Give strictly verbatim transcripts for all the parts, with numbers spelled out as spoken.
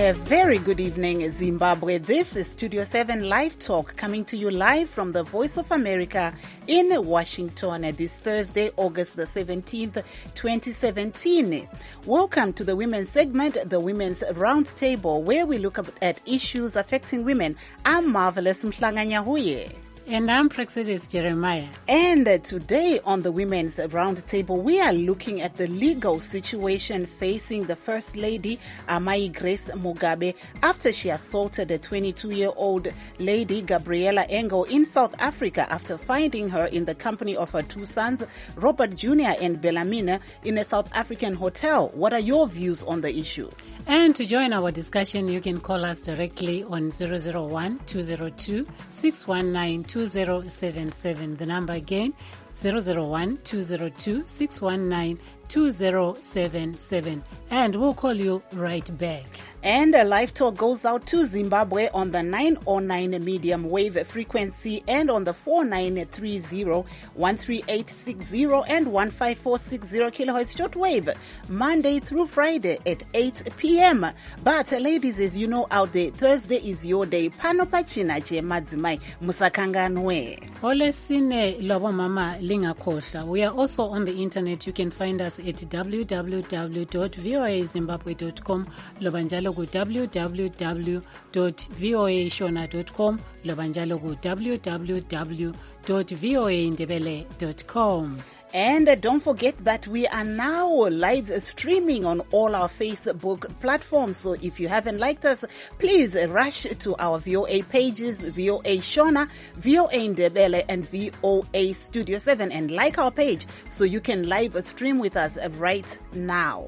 A very good evening, Zimbabwe. This is Studio seven Live Talk, coming to you live from the Voice of America in Washington this Thursday, August the seventeenth, twenty seventeen. Welcome to the women's segment, the Women's Roundtable, where we look at issues affecting women. I'm Marvelous Mhlanganyahuye. And I'm Praxidis Jeremiah. And uh, today on the Women's Roundtable, we are looking at the legal situation facing the First Lady, Amai Grace Mugabe, after she assaulted a twenty-two-year-old lady, Gabriella Engo, in South Africa after finding her in the company of her two sons, Robert Junior and Bellarmine, in a South African hotel. What are your views on the issue? And to join our discussion, you can call us directly on zero zero one, two zero two, six one nine, two zero seven seven. The number again, zero zero one, two zero two, six one nine, two zero seven seven. And we'll call you right back. And a live talk goes out to Zimbabwe on the nine oh nine medium wave frequency and on the four nine three zero, one three eight six zero and one five four six zero kilohertz shortwave, Monday through Friday at eight p.m. But ladies, as you know out there, Thursday is your day. Pano pachina che madzimai musakanganwe. Ole sine lobo mama lingakhohlwa. We are also on the internet. You can find us at w w w dot voa zimbabwe dot com, lobanjalo ku w w w dot voa shona dot com, lobanjalo ku w w w dot voa ndebele dot com. And uh, don't forget that we are now live streaming on all our Facebook platforms. So if you haven't liked us, please rush to our V O A pages, V O A Shona, V O A Ndebele, and V O A Studio seven, and like our page so you can live stream with us right now.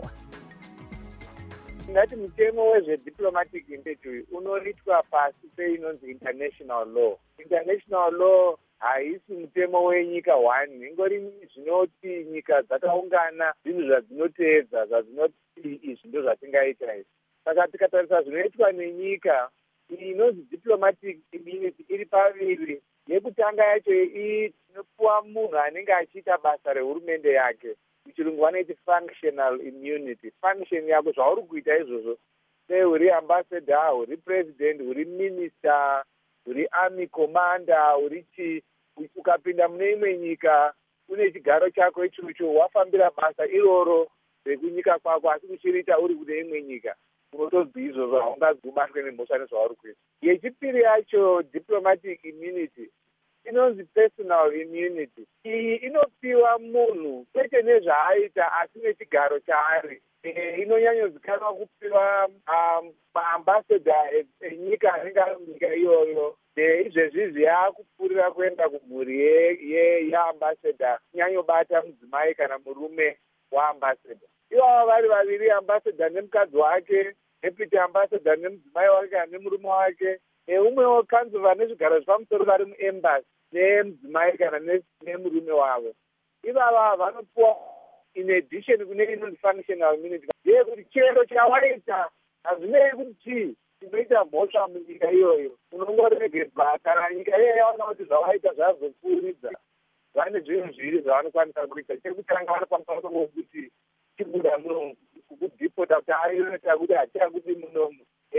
Ngati mutemo wezvediplomatic immunity unoitwa pasi peinonzi international law. International law haisi mutemo wenyika one, ingori zvinoti nyika dzakaungana zvinhu zvadzinoteedza zvadzinoti izvi ndo zvatingaita izvi. Saka tikatarisa zvinoitwa nenyika inonzi diplomatic immunity iri paviri. Yekutanga yacho inopuwa munhu anenge achiita basa rehurumende yake. Muchirungu vanoiti functional immunity. Function yako zvauri kuita izvozvo, sei uri ambassador, uri president, uri minister, uri army commander, uri chi, ukapinda mune imwe nyika une chigaro chako ichocho, wafambira basa iroro rekunyika kwako, asi kuchiriita uri kune imwe nyika, unotozwi izvozvo haungazobatwe nemhosva nezvauri kuita. Yechipiri yacho diplomatic immunity inonzi personal immunity. Iyi inopiwa munhu kwete nezvaaita asi nechigaro chaari. E, inonyanyozikanwa kupiwa um, maambassador enyika anenge ari munyika iyoyo. Izvezvizvi yaakupfuurira kuenda kumhuri yeambassador, kunyanyobata mudzimai kana murume waambassador. Ivava vari vaviri, ambassador nemukadzi wake, deputy ambassador nemudzimai wake kana nemurume wake, neumwewo kanzova nezvigaro zvepamusoro vari muembassy nemudzimai kana nemurume wavo. Ivava vanopuwa in addition kune inonzi functional immunity. Yeye kuti chero chawaita hazvinei kuti chii chinoita mhosva munyika iyoyo, unongoregedza kana nyika iyoyo yaona kuti zvawaita zvazopfuuridza. Vane zvinhu zviviri zvavanokwanisa kuita. Chekutanga vanokwanisa kuti chibuda munomu, kukudhipota kuti arinoita kuti hatichakudi munomu,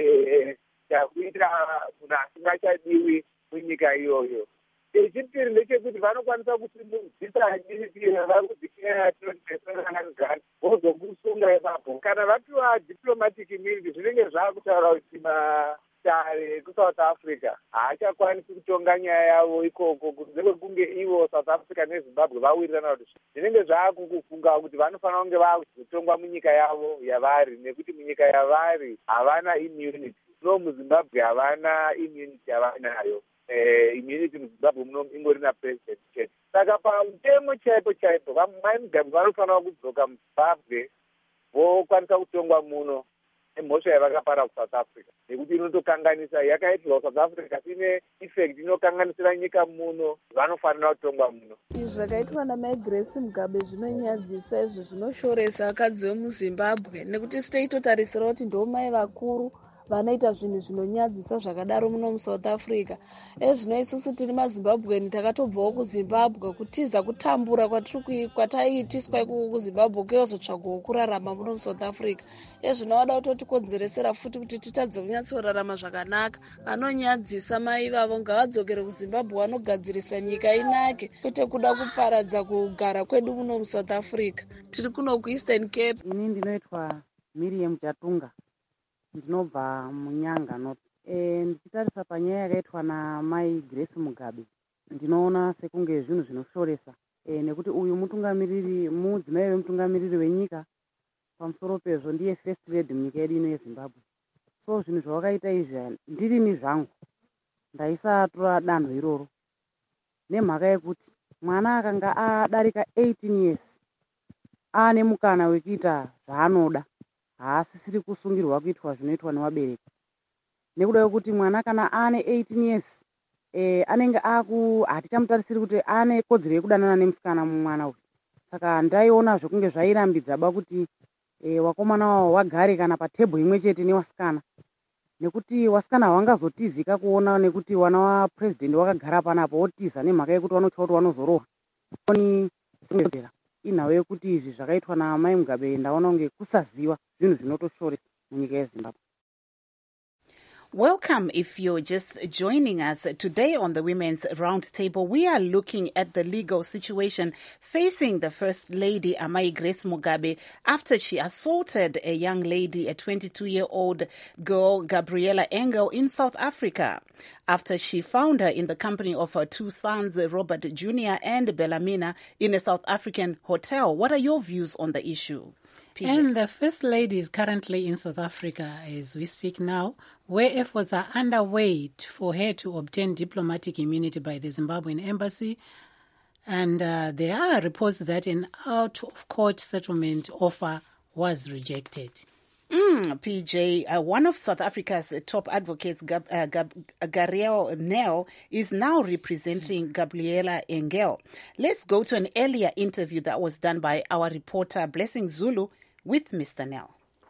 chakuita munhu asingachadiwi munyika iyoyo. Chechipiri ndechekuti vanokwanisa kusimudzisa adiritirira vari kudzikira tinoteseraangani vozokusunga ipapo. Kana vapiwa diplomatic immunity zvinenge zvakutaura kuti matare kuSouth Africa haachakwanisi kutonga nyaya yavo ikoko, kunze kwekunge ivo South Africa neZimbabwe vawirirana kuti zvinenge zvaakukufunga kuti vanofanira kunge vakuzotongwa munyika yavo yavari, nekuti munyika yavari havana immunity. No, muZimbabwe havana immunity yavanayo. Uh, immunity muZimbabwe muno ingori na president chete. Saka pamutemo chaipo chaipo vamai mugambwe vanofanira kudzoka muZimbabwe vokwanisa kutongwa muno nemhosva yavakapara kuSouth Africa, nekuti inotokanganisa, yakaitirwa kuSouth Africa ine effect inokanganisira nyika muno, vanofanira kutongwa muno. Izvi zvakaitwa namai Grace Mugabe zvinonyadzisa, izvo zvinoshoresa akadzi vemuZimbabwe, nekuti siteitotarisira kuti ndo mai vakuru vanoita zvinhu zvinonyadzisa zvakadaro muno musouth africa. Ezvino isusu tiri mazimbabweni takatobvawo kuzimbabwe kutiza kutambura kwataiitiswa ikoko kuzimbabwe kuyozotsvagawo kurarama muno musouth africa. Ezvino vada kutotikonzeresera futi kuti titadze kunyatsorarama zvakanaka. Vanonyadzisa mai vavo ngavadzokere kuzimbabwe vanogadzirisa nyika inake kwete kuda kuparadza kugara kwedu muno musouth africa. Tiri kuno kueastern cape. Ini ndinoitwa Miriam Chatunga, ndinobva munyanga north. E, ndichitarisa panyaya yakaitwa namai Grace Mugabe ndinoona sekunge zvinhu zvinoshoresa, e, nekuti uyu mutungamiriri mudzimai wemutungamiriri wenyika, pamusoro pezvo ndiye first lady munyika yedu ino yeZimbabwe. So zvinhu zvawakaita izvi ndirini zvangu ndaisatora danho iroro, nemhaka yekuti mwana akanga adarika eighteen years ane mukana wekuita zvaanoda, haasisiri kusungirwa kuitwa zvinoitwa nevabereki. Nekuda kwekuti mwana kana ane eighteen years eh, anenge aku hatichamutarisiri kuti ane kodzero yekudanana nemusikana mumwana uyu. Saka ndaiona zvokunge zvairambidza kuti eh, wakomana wavo wagare kana patebho imwe chete newasikana, nekuti wasikana hawangazotizika kuona nekuti wana wapresident wakagara panapo wotiza nemhaka yekuti vanotya kuti vanozorohwa. Oni inhau yekuti izvi zvakaitwa namai Mugabe ndaona kunge kusaziva zvinhu zvinotoshoresa munyika yeZimbabwe. Welcome if you're just joining us. Today on the Women's Roundtable, we are looking at the legal situation facing the First Lady Amai Grace Mugabe after she assaulted a young lady, a twenty-two-year-old girl, Gabriella Engel, in South Africa, after she found her in the company of her two sons, Robert Junior and Bellamina, in a South African hotel. What are your views on the issue? P J. And the First Lady is currently in South Africa as we speak now, where efforts are underway for her to obtain diplomatic immunity by the Zimbabwean embassy. And uh, there are reports that an out-of-court settlement offer was rejected. Mm, P J, uh, one of South Africa's top advocates, Gab, uh, Gab, uh, Gariel Nel, is now representing Gabriella Engel. Let's go to an earlier interview that was done by our reporter, Blessing Zulu, with Mister Nel.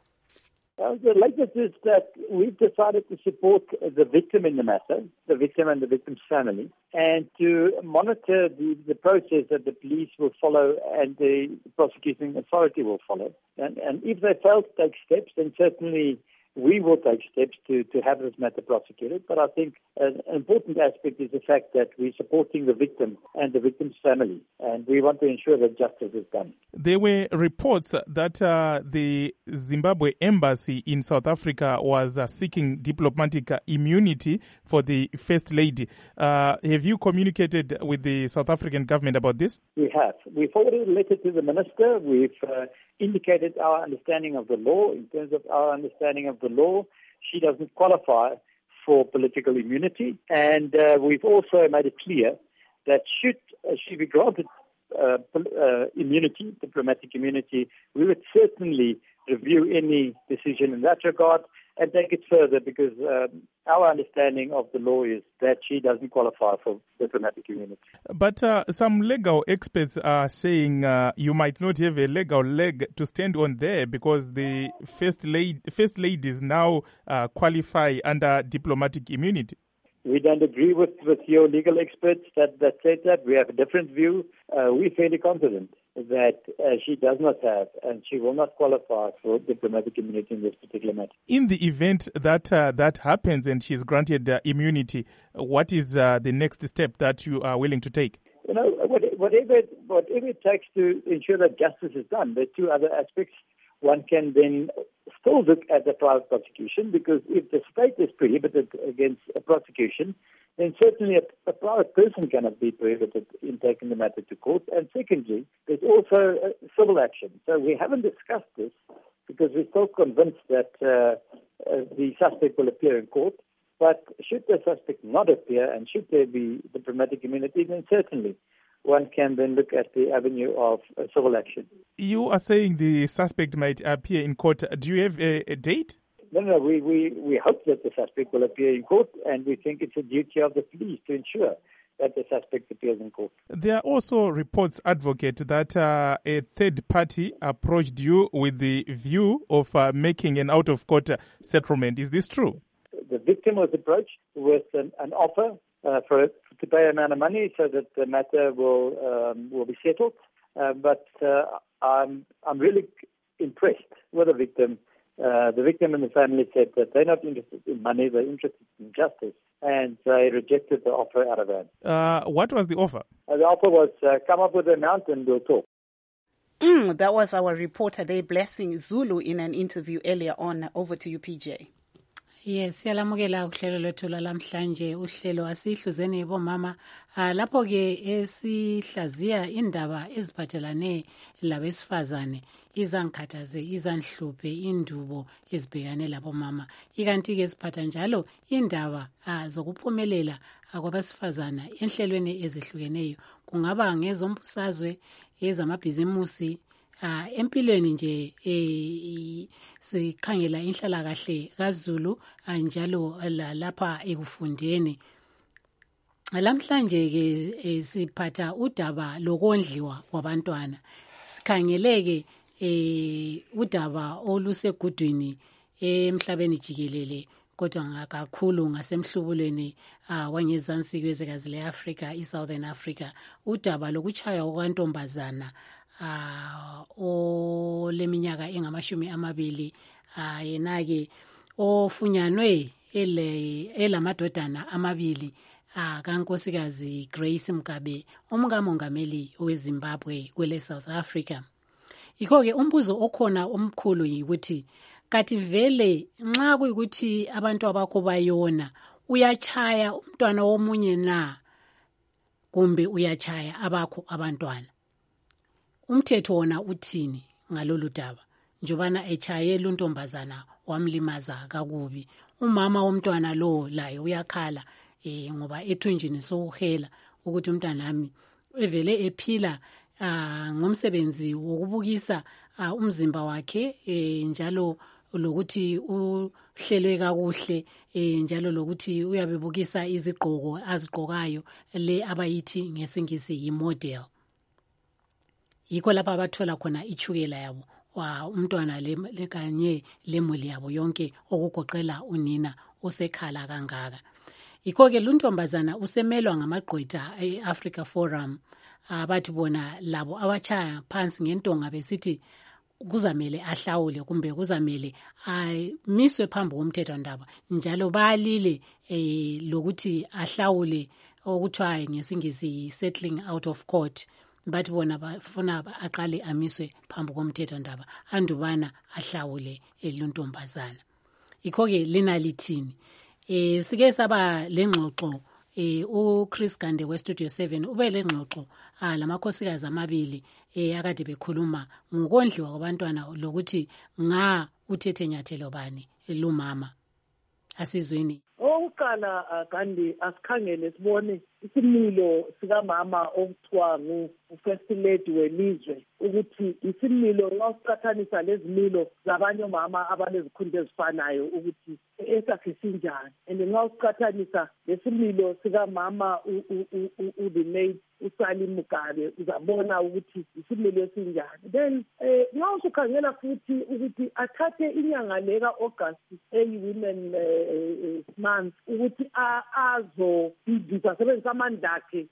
Well, the latest is that we've decided to support the victim in the matter, the victim and the victim's family, and to monitor the, the process that the police will follow and the prosecuting authority will follow. And, and if they fail to take steps, then certainly we will take steps to, to have this matter prosecuted. But I think an important aspect is the fact that we're supporting the victim and the victim's family, and we want to ensure that justice is done. There were reports that uh, the Zimbabwe embassy in South Africa was uh, seeking diplomatic uh, immunity for the First Lady. Uh, have you communicated with the South African government about this? We have. We've forwarded a letter to the minister. We've uh, indicated our understanding of the law. In terms of our understanding of the law, she doesn't qualify for political immunity. And uh, we've also made it clear that should uh, she be granted uh, uh, immunity, diplomatic immunity, we would certainly review any decision in that regard and take it further, because um, our understanding of the law is that she doesn't qualify for diplomatic immunity. But uh, some legal experts are saying uh, you might not have a legal leg to stand on there because the first lady, first ladies now uh, qualify under diplomatic immunity. We don't agree with, with your legal experts that, that said that. We have a different view. Uh, we're fairly confident that uh, she does not have and she will not qualify for diplomatic immunity in this particular matter. In the event that uh, that happens and she's granted uh, immunity, what is uh, the next step that you are willing to take? You know, whatever, whatever it takes to ensure that justice is done. There are two other aspects. One can then still look at the private prosecution, because if the state is prohibited against a prosecution, then certainly a, a private person cannot be prohibited in taking the matter to court. And secondly, there's also a civil action. So we haven't discussed this because we're still convinced that uh, uh, the suspect will appear in court. But should the suspect not appear and should there be diplomatic immunity, then certainly one can then look at the avenue of uh, civil action. You are saying the suspect might appear in court. Do you have a, a date? No, no, we, we, we hope that the suspect will appear in court, and we think it's a duty of the police to ensure that the suspect appears in court. There are also reports, Advocate, that uh, a third party approached you with the view of uh, making an out-of-court settlement. Is this true? The victim was approached with an, an offer uh, for to pay amount of money so that the matter will um, will be settled. Uh, but uh, I'm I'm really impressed with the victim. Uh, the victim and the family said that they're not interested in money; they're interested in justice, and they rejected the offer out of hand. Uh, what was the offer? Uh, the offer was uh, come up with an amount and we'll talk. Mm, that was our reporter there, Blessing Zulu, in an interview earlier on. Over to you, P J. Yes, siyalamukela uhlelo lwethu lamhlanje uhlelo asihluzene bomama lapho ke esihlaziya indaba eziphathelane labesifazane izangikhathaze izanhluphe indubo ezibhekane labo mama ikanti ke siphatha njalo indaba zokuphumelela kwabesifazana enhlelweni ezihlukeneyo kungaba ngezombusazwe ezamabhizimusi Uh, empilweni nje eh, sikhangela inhlala kahle kaZulu njalo lapha ekufundeni lamhlanje ke eh, siphatha udaba lokondliwa kwabantwana sikhangeleke eh, udaba olusegudwini emhlabeni jikelele kodwa ngakakhulu ngasemhlubulweni uh, wangezansi kwezwekazi leAfrica iSouthern Africa udaba lokuchaya kwantombazana Uh, oleminyaka engamashumi amabili uh, yena-ke ofunyanwe elamadodana amabili uh, kankosikazi Grace Mugabe umkamongameli weZimbabwe kwele South Africa. Yikho-ke umbuzo okhona omkhulu yikuthi kathi vele nxa kuyikuthi abantu abakho bayona uyachaya umntwana womunye na kumbe uyachaya abakho abantwana? Umthetho wona uthini ngalolu daba njobana echayela untombazana wamlimaza kakubi umama womntwana lo laye uyakhala eh ngoba ethunjini sokuhela ukuthi umntanami evele ephila uh, ngomsebenzi wokubukisa uh, umzimba wakhe eh, njalo lokuthi uhlelwe kakuhle eh, njalo lokuthi uyabebukisa izigqoko azigqokayo le abayithi ngesingisi imodel. Yikho lapha abathola khona ichukela yabo wa umntwana le kanye lemuli yabo yonke okugoqela unina osekhala kangaka. Yikho ke luntombazana usemelwa ngamagqwetha eAfrica Forum abathi bona labo abachaya phansi ngentonga besithi kuzamele ahlawule kumbe kuzamele amiswe phambi komthetho ndaba njalo bayalile eh, lokuthi ahlawule okuthiwa ngesingisi settling out of court. Bathi bona bafuna aqale amiswe phambi komthetho ndaba andubana ahlawule eluntombazana. Yikho ke lina lithini eh sike saba lengxoxo eh uChris Gande we Studio seven ube lengxoxo lamakhosikazi amabili eh akade bekhuluma ngokondliwa kwabantwana lokuthi nga uthethe nyathelo bani lumama asizweni. Okokuqala Gandhi asikhangele sibone isimilo sikamama okuthiwa ngu-first lady welizwe ukuthi isimilo nasiqathanisa lezimilo zabanye omama abanezikhundla ezifanayo ukuthi esakhe sinjani and nxa usiqathanisa lesimilo sikamama u-the late uSally Mugabe uzabona ukuthi isimilo esinjani. Then eh nxa usukhangela futhi ukuthi athathe inyanga leka August eyi-women month ukuthi azo ibhiza sebenzisa amandla akhe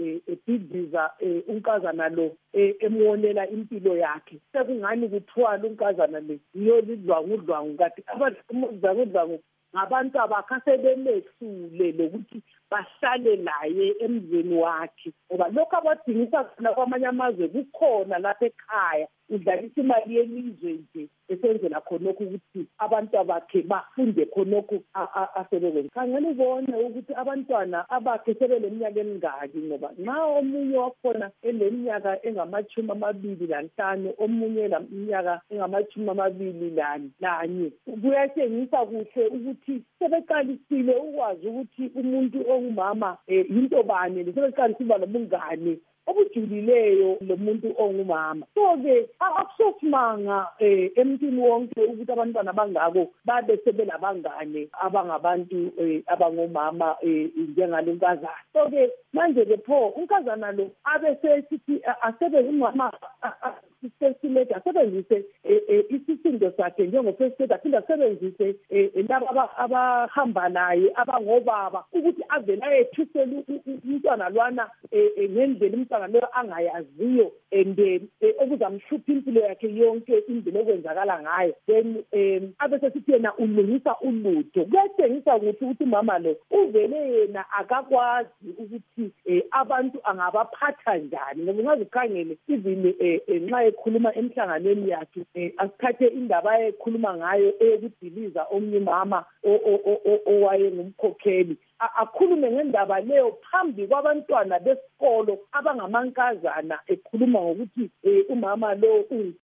ebhidiza unkazana lo emwonela impilo yakhe sekungani kuthwala unkazana le yiyo lidlwangu udlwangu kati abadlwangu ngabantu abakasebemesule lokuthi bahlale naye emzini wakhe ngoba lokho abadingisa khona kwamanye amazwe kukhona lapha ekhaya udlalisa imali yelizwe nje esenzela khonokho ukuthi abantu abakhe bafunde khonokho asebenze. Khangela ubone ukuthi abantwana abakhe sebeleminyaka emingaki ngoba nxa omunye wakhona eleminyaka engamachumi amabili lanhlanu omunye leminyaka engamachumi amabili lanye kuyatshengisa kuhle ukuthi sebeqalisile ukwazi ukuthi umuntu ongumama yinto bani lesebesiqala siba lobungane obujulileyo lo muntu ongumama. So-ke akusosimanga um emntwini wonke ukuthi abantwana abangako babe sebelabangane abangabantu um abangomama um njengalo nkazana. So-ke manje-ke pho unkazana lo abe sesithi asebe umama first lady asebenzise isisindo sakhe njengo-first lady aphinde asebenzise laba abahamba naye abangobaba ukuthi avele ayethusele umntwana lwana ngendlela umntwana leyo angayaziyo and okuzamhlupha impilo yakhe yonke indlela okwenzakala ngayo. Then um abe sesithi yena ulungisa ulutho. Kuyatshengisa ukuthi ukuthi umama lo uvele yena akakwazi ukuthi abantu angabaphatha njani. Ngoba ungazikhangele even nxa ekhuluma emhlanganweni yakhe asithathe indaba ekhuluma ngayo eyokudiliza omunye umama owaye ngumkhokheli, akhulume ngendaba leyo phambi kwabantwana besikolo abangamankazana ekhuluma ngokuthi umama lo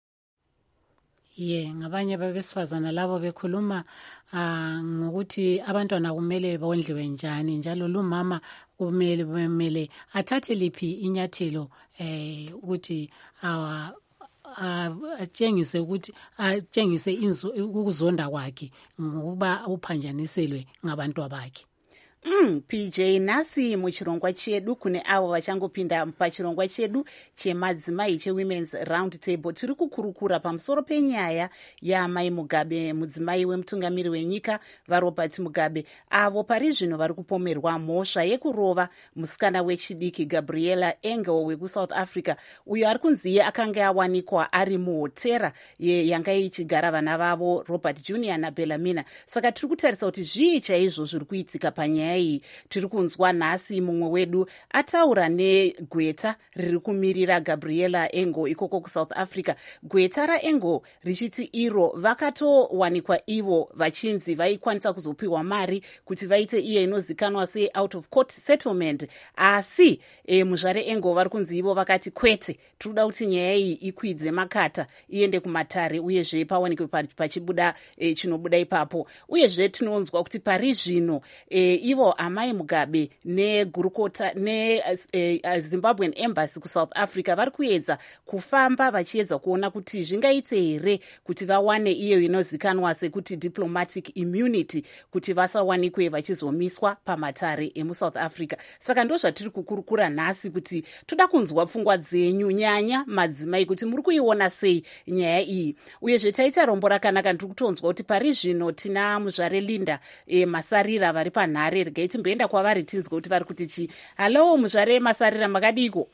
ye ngabanye babesifazana labo bekhuluma uh, ngokuthi abantwana kumele bondliwe njani, njalo lumama kumele kumele athathe liphi inyathelo eh ukuthi uh, atshengise ukuthi atshengise ukuzonda kwakhe ngokuba uphanjaniselwe ngabantu bakhe. Mm, P J nasi muchirongwa chedu kune avo vachangopinda pachirongwa chedu chemadzimai chewomen's round table tiri kukurukura pamusoro penyaya yaMai Mugabe, mudzimai wemutungamiri wenyika vaRobert Mugabe, avo pari zvino vari kupomerwa mhosva yekurova musikana wechidiki Gabriella Engel wekuSouth Africa, uyo ari kunzi akanga awanikwa ari muhotera yanga ichigara vana vavo Robert Junior naBellarmina. Saka tiri kutarisa kuti zvii chaizvo zviri kuitika panyaya iyi. Tiri kunzwa nhasi mumwe wedu ataura negweta riri kumirira Gabriella Engel ikoko kuSouth Africa. Gweta raEngel richiti iro vakatowanikwa ivo vachinzi vaikwanisa kuzopiwa mari kuti vaite iye inozikanwa se out of court settlement, asi e, muzvare Engel vari kunzi ivo vakati kwete, tinoda kuti nyaya iyi ikwidze makata iende kumatare uyezve pawanikwe pachibuda e, chinobuda ipapo. Uyezve tinonzwa kuti pari zvino e, ivo Amai Mugabe negurukota neZimbabwean uh, embassy kuSouth Africa vari kuedza kufamba vachiedza kuona kuti zvingaite here kuti vawane iyo inozikanwa sekuti diplomatic immunity kuti vasawanikwe vachizomiswa pamatare emuSouth Africa. Saka ndo zvatiri kukurukura nhasi kuti toda kunzwa pfungwa dzenyu, nyanya madzimai, kuti muri kuiona sei nyaya iyi. Uyezve taita rombo rakanaka, ndiri kutonzwa kuti pari zvino tina muzvare Linda e, Masarira vari panhare. Regai timboenda kwavari tinzwe kuti vari kuti chi. Halo muzvare Masarira, makadiko?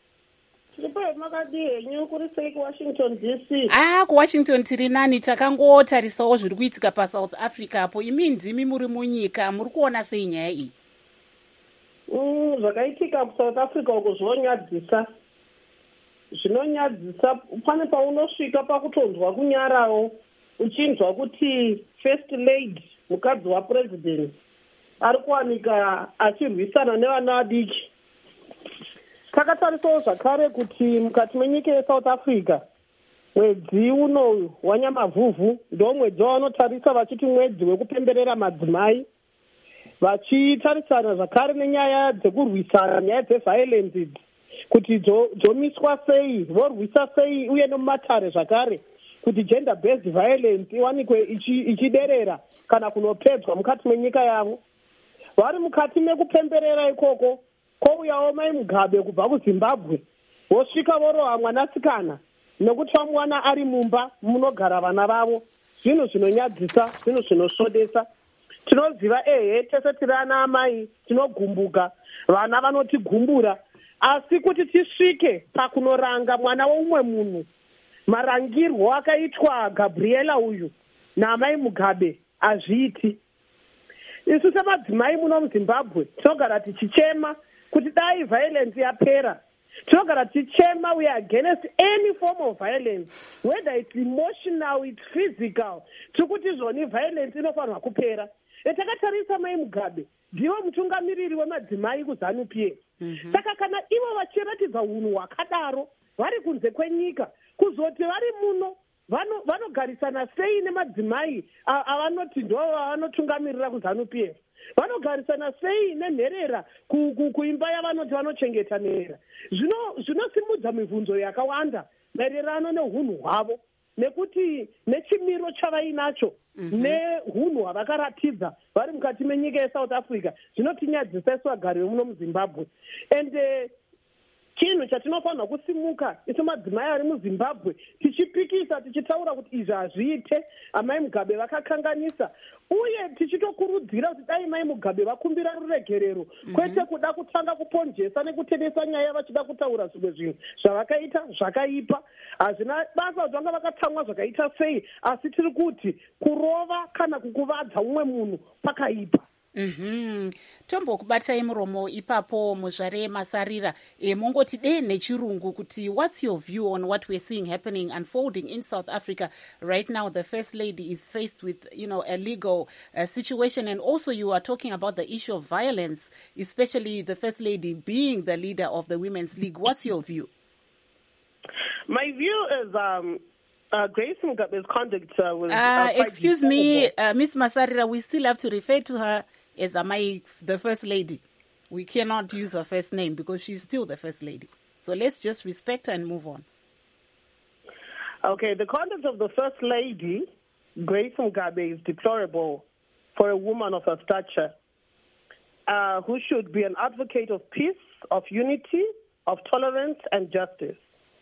Ah, kuWashington tiri nani, takangotarisawo zviri kuitika paSouth Africa apo. Imi ndimi muri munyika, muri kuona sei nyaya iyi? Mm, zvakaitika kuSouth Africa uko zvinonyadzisa. Zvinonyadzisa, pane paunosvika pakutonzwa kunyarawo uchinzwa kuti first lady mukadzi wapresident ari kuwanika achirwisana nevana vadiki. Takatarisawo zvakare kuti mukati menyika yeSouth Africa mwedzi uno wanyamavhuvhu ndo mwedzi wavanotarisa vachiti mwedzi wekupemberera madzimai, vachitarisana zvakare nenyaya dzekurwisana nyaya dzeviolence kuti dzomiswa sei, vorwisa sei, uye nomumatare zvakare kuti gender based violence iwanikwe ichiderera kana kunopedzwa mukati menyika yavo. Vari mukati mekupemberera ikoko kwouyawo Mai Mugabe kubva kuZimbabwe, vosvika vorova mwanasikana nekuti vamuwana ari mumba munogara vana vavo. Zvinhu zvinonyadzisa, zvinhu zvinosvodesa. Tinoziva ehe tese tiri ana amai tinogumbuka, vana vanotigumbura, asi kuti tisvike pakunoranga mwana woumwe munhu, marangirwo akaitwa Gabriella uyu naMai Mugabe hazviiti. Isu semadzimai muno muZimbabwe tinogara tichichema kuti dai violence yapera. Tinogara tichema, we are against any form of violence, whether it's emotional, it's physical. Tikuti zvoni violence inofanirwa kupera. Etakatarisa Mai Mugabe ndiwo mutungamiriri wemadzimai kuZANU-P F. Mm-hmm. Saka kana ivo vachiratidza unhu hwakadaro vari kunze kwenyika, kuzoti vari muno vanogarisana sei nemadzimai avanoti ndo vanotungamirira kuZANU-P F. vanogarisana sei nenherera kuimba yavanoti vanochengeta nhera. Zvinosimudza mibvunzo yakawanda maererano neunhu hwavo nekuti nechimiro chavainacho neunhu hwavakaratidza vari mukati menyika yeSouth Africa zvinotinyadzisa isu vagari vemuno muZimbabwe. And chinhu chatinofanira kusimuka isu madzimai ari muZimbabwe tichipikisa tichitaura kuti izvi hazviite, amai Mugabe vakakanganisa, uye tichitokurudzira kuti dai mai Mugabe vakumbira ruregerero kwete kuda kutanga kuponjesa nekutedesa nyaya vachida kutaura zvimwe zvinhu zvavakaita zvakaipa. Hazvina basa kuti vanga vakatsamwa zvakaita sei, asi tiri kuti kurova kana kukuvadza umwe munhu pakaipa. Mhm. Tombo kubatai muromo ipapo muzvare Masarira. E, mongoti de nechirungu kuti what's your view on what we're seeing happening unfolding in South Africa right now? The First Lady is faced with, you know, a legal uh, situation, and also you are talking about the issue of violence, especially the First Lady being the leader of the Women's League. What's your view? My view is um Uh, Grace Mugabe's conduct uh, was... Uh, uh, excuse me, uh, Miss Masarira, we still have to refer to her as Amai, the First Lady. We cannot use her first name because she's still the First Lady. So let's just respect her and move on. Okay, the conduct of the First Lady, Grace Mugabe, is deplorable for a woman of her stature, uh, who should be an advocate of peace, of unity, of tolerance and justice.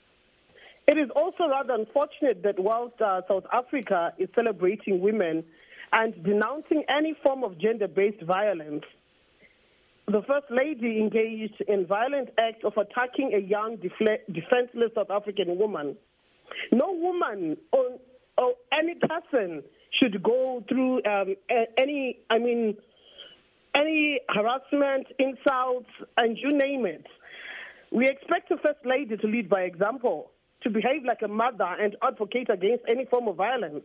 It is also rather unfortunate that whilst uh, South Africa is celebrating women and denouncing any form of gender-based violence, the First Lady engaged in violent act of attacking a young, defle- defenseless South African woman. No woman or, or any person should go through um, any, I mean, any harassment, insults, and you name it. We expect the First Lady to lead by example, to behave like a mother and advocate against any form of violence.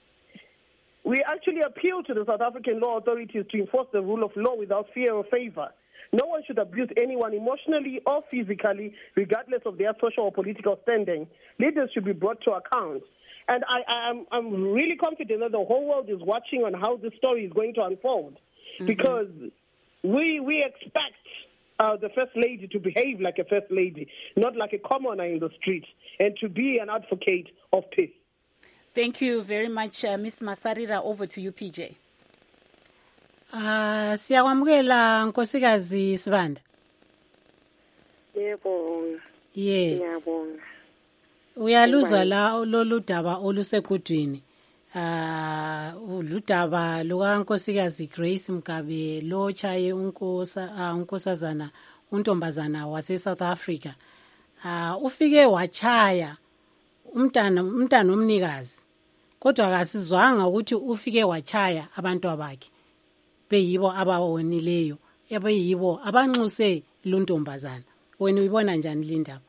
We actually appeal to the South African law authorities to enforce the rule of law without fear or favor. No one should abuse anyone emotionally or physically, regardless of their social or political standing. Leaders should be brought to account. And I, I'm, I'm really confident that the whole world is watching on how this story is going to unfold, mm-hmm. because we we expect Uh, the First Lady to behave like a First Lady, not like a commoner in the street, and to be an advocate of peace. Thank you very much, uh, Miss Masarira. Over to you, P J. Uh, siyakwamukela Nkosikazi Sibanda. Yebo. Yeah. Ngiyabonga. Uyaluzwa la lolu daba olusegudwini. Ah, uh, ludaba lukaNkosikazi Grace Mugabe lo chaye unkosa uh, unkosazana untombazana wase South Africa. Ah, uh, ufike wachaya umntana umntana omnikazi. Kodwa akasizwanga ukuthi ufike wachaya abantu abakhe. Beyibo abawonileyo, abayibo abanxuse luntombazana. Wena uyibona njani lindaba?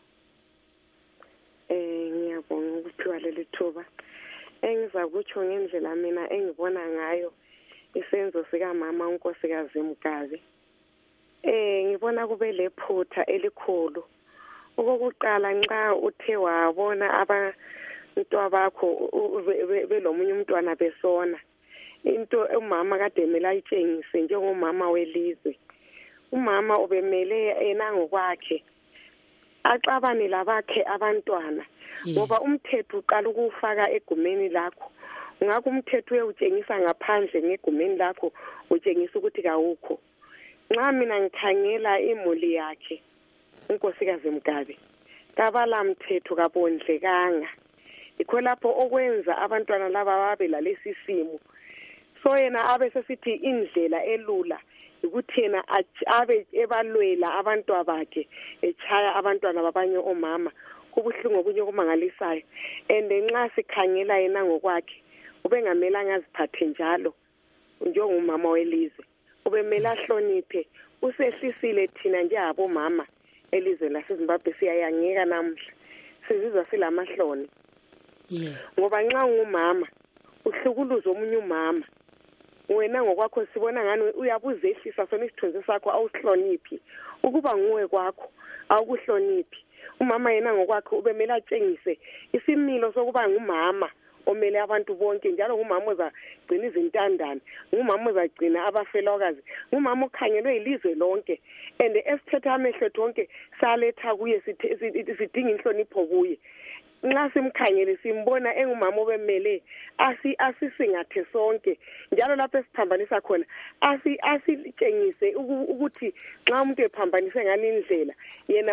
Eh, ngiyabonga ukuphiwa leli thuba. Engizakutsho ngendlela mina engibona ngayo isenzo sika mama uNkosikazi Mugabe. Eh, ngibona kube lephutha elikhulu. Okokuqala nxa uthe wabona abantu abakho belomunye umntwana besona, into umama kade emela ayitshengise njengomama welizwe. Umama ubemele yena ngokwakhe axabane labakhe abantwana, ngoba umthetho uqala ukufaka egumeni lakho. Ngakho umthetho uyawutshengisa ngaphandle ngegumeni lakho, utshengisa ukuthi kawukho. Nxa mina ngikhangela imuli yakhe uNkosikazi Mugabe, kabala mthetho kabondlekanga. Ikho lapho okwenza abantwana laba babe lalesi simo. So yena abe sesithi indlela elula ukuthi yena abe ebalwela abantwana bakhe, echaya abantwana babanye omama. Kubuhlungu kunye kumangalisayo. And nxa sikhangela yena ngokwakhe, ubengamela ngaziphathe njalo njengomama welizwe. Ubemela hloniphe, usehlisile thina njengabo mama elizwe laseZimbabwe siyayangeka namhla. Sizizwa silamahloni. Yeah. Ngoba nxa ungumama uhlukuluza omunye umama, wena ngokwakho sibona ngani uyabuzehlisa sona isithunzi sakho awusihloniphi. Ukuba nguwe kwakho awukuhloniphi. Umama yena ngokwakhe ubemela atshengise isimilo sokuba ngumama omele abantu bonke njalo ngumama ozagcina izintandane, ngumama ozagcina abafelokazi, ngumama okhangelwe ilizwe lonke. And esithetha amehlo ethu onke saletha kuye sidinga inhlonipho kuye. Nxa simkhangele simbona engumama obemele asi asisingathe sonke njalo lapho esiphambanisa khona asi asitshengise ukuthi nxa umuntu ephambanise ngani indlela yena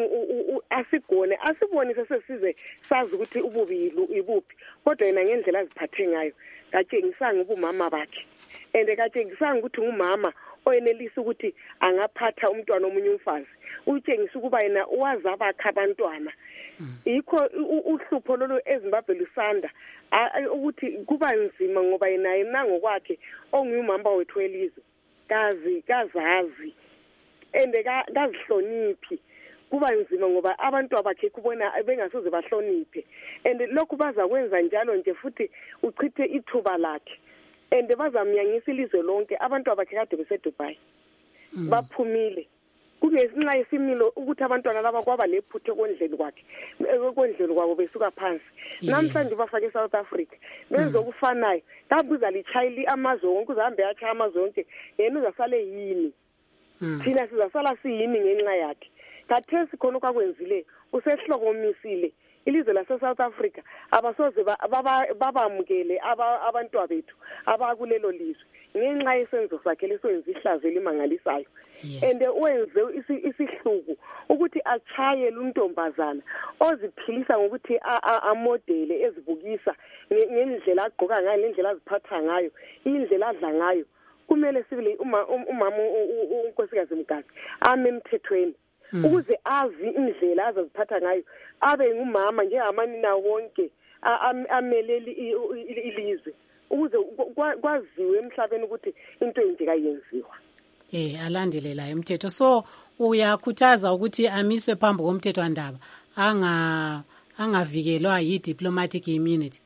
asigone asibonise sesize sazi ukuthi ububi ibuphi kodwa yena ngendlela aziphathe ngayo katshengisanga ubumama bakhe ende katshengisanga ukuthi ngumama oyenelisa ukuthi angaphatha umntwana omunye umfazi utshengisa ukuba yena uwazabakha abantwana. Yikho uhlupho lolu eZimbabwe lusanda ukuthi kuba nzima ngoba yena yena ngokwakhe ongumama wethu welizwe kazi kazazi ende kazihloniphi kuba nzima ngoba abantu abakhe kubona bengasoze bahloniphe ende lokhu bazakwenza njalo nje futhi uchithe ithuba lakhe ende bazamnyanyisa ilizwe lonke abantu abakhe kade beseDubai baphumile kungesinxa isimilo ukuthi abantwana laba kwaba lephuthe kondleni kwakhe kondleni kwabo besuka phansi namhlanje bafake eSouth Africa benzo kufanayo kabuza lichayili amazwe wonke uzahambe yacha amazwe wonke yena uzasale yini thina sizasala siyini ngenxa yakhe kathesi khona kwakwenzile usehlokomisile ilizwe lase South Africa abasoze babamukele abantu bethu abakulelo lizwe ngenxa yesenzo sakhe lesoyenza ihlazo elimangalisayo and wenze isihluku ukuthi achaye luntombazana oziphilisa ngokuthi amodele ezibukisa ngendlela agqoka ngayo ngendlela aziphatha ngayo indlela adla ngayo kumele sibile umama unkosikazi Mgazi ame emthethweni ukuze azi indlela azaziphatha ngayo abe ngumama njengamanina wonke ameleli ilizwe ukuze kwaziwe emhlabeni ukuthi into enje kayenziwa eh alandelela umthetho. So uyakhuthaza ukuthi amiswe phambi komthetho wandaba anga angavikelwa yi diplomatic immunity.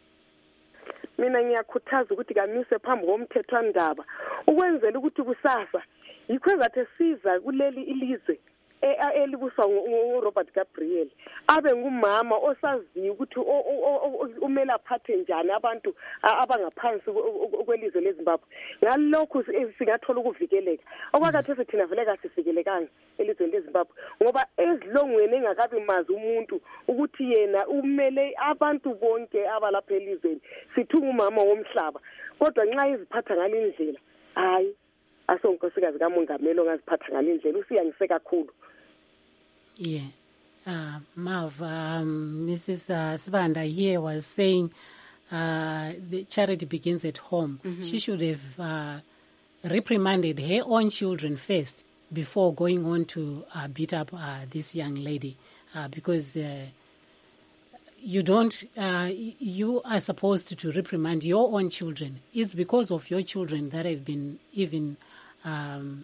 Mina ngiyakhuthaza ukuthi kamiswe phambi komthetho wandaba ukwenzela ukuthi kusasa yikho engathi siza kuleli ilizwe elibuswa nguRobert Gabriel abe ngumama osaziyo ukuthi umele aphathe njani abantu abangaphansi kwelizwe leZimbabwe ngalokho singathola ukuvikeleka okwakathe sithina vele kasivikelekanga elizweni leZimbabwe ngoba ezilongweni engakabi mazi umuntu ukuthi yena umele abantu bonke abalapha elizweni sithi umama womhlaba kodwa nxa iziphatha ngalindlela hayi asonkosikazi kaMongameli ongaziphatha ngalindlela usiyangise kakhulu. Yeah. Uh, Mav, um, Missus Uh, Sibanda here was saying uh, the charity begins at home. Mm-hmm. She should have uh, reprimanded her own children first before going on to uh, beat up uh, this young lady uh, because uh, you don't, uh, you are supposed to, to reprimand your own children. It's because of your children that have been even um,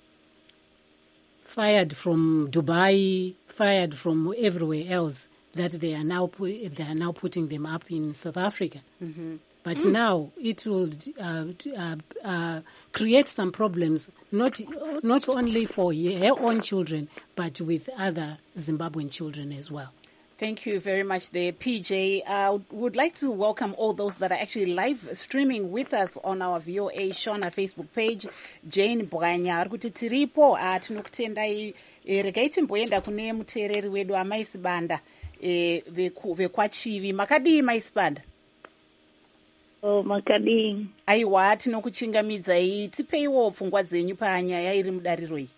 fired from Dubai, fired from everywhere else, that they are now put, they are now putting them up in South Africa. Mm-hmm. But mm. now it will uh, uh, uh, create some problems, not not only for her own children, but with other Zimbabwean children as well. Thank you very much there, P J. I uh, would like to welcome all those that are actually live streaming with us on our V O A Shona Facebook page. Jane Bwanya kuti tiripo atinokutenda regaiti mboenda kune mutereri wedu amaisibanda vekwachivi makadii maisibanda. Oh, makadii. Aiwa tinokuchingamidzai tipeiwo pfungwa dzenyu panyaya iri mudariro iyi.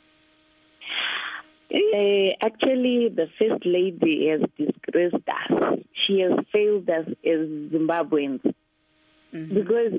Uh, actually, the First Lady has disgraced us. She has failed us as Zimbabweans. Mm-hmm. Because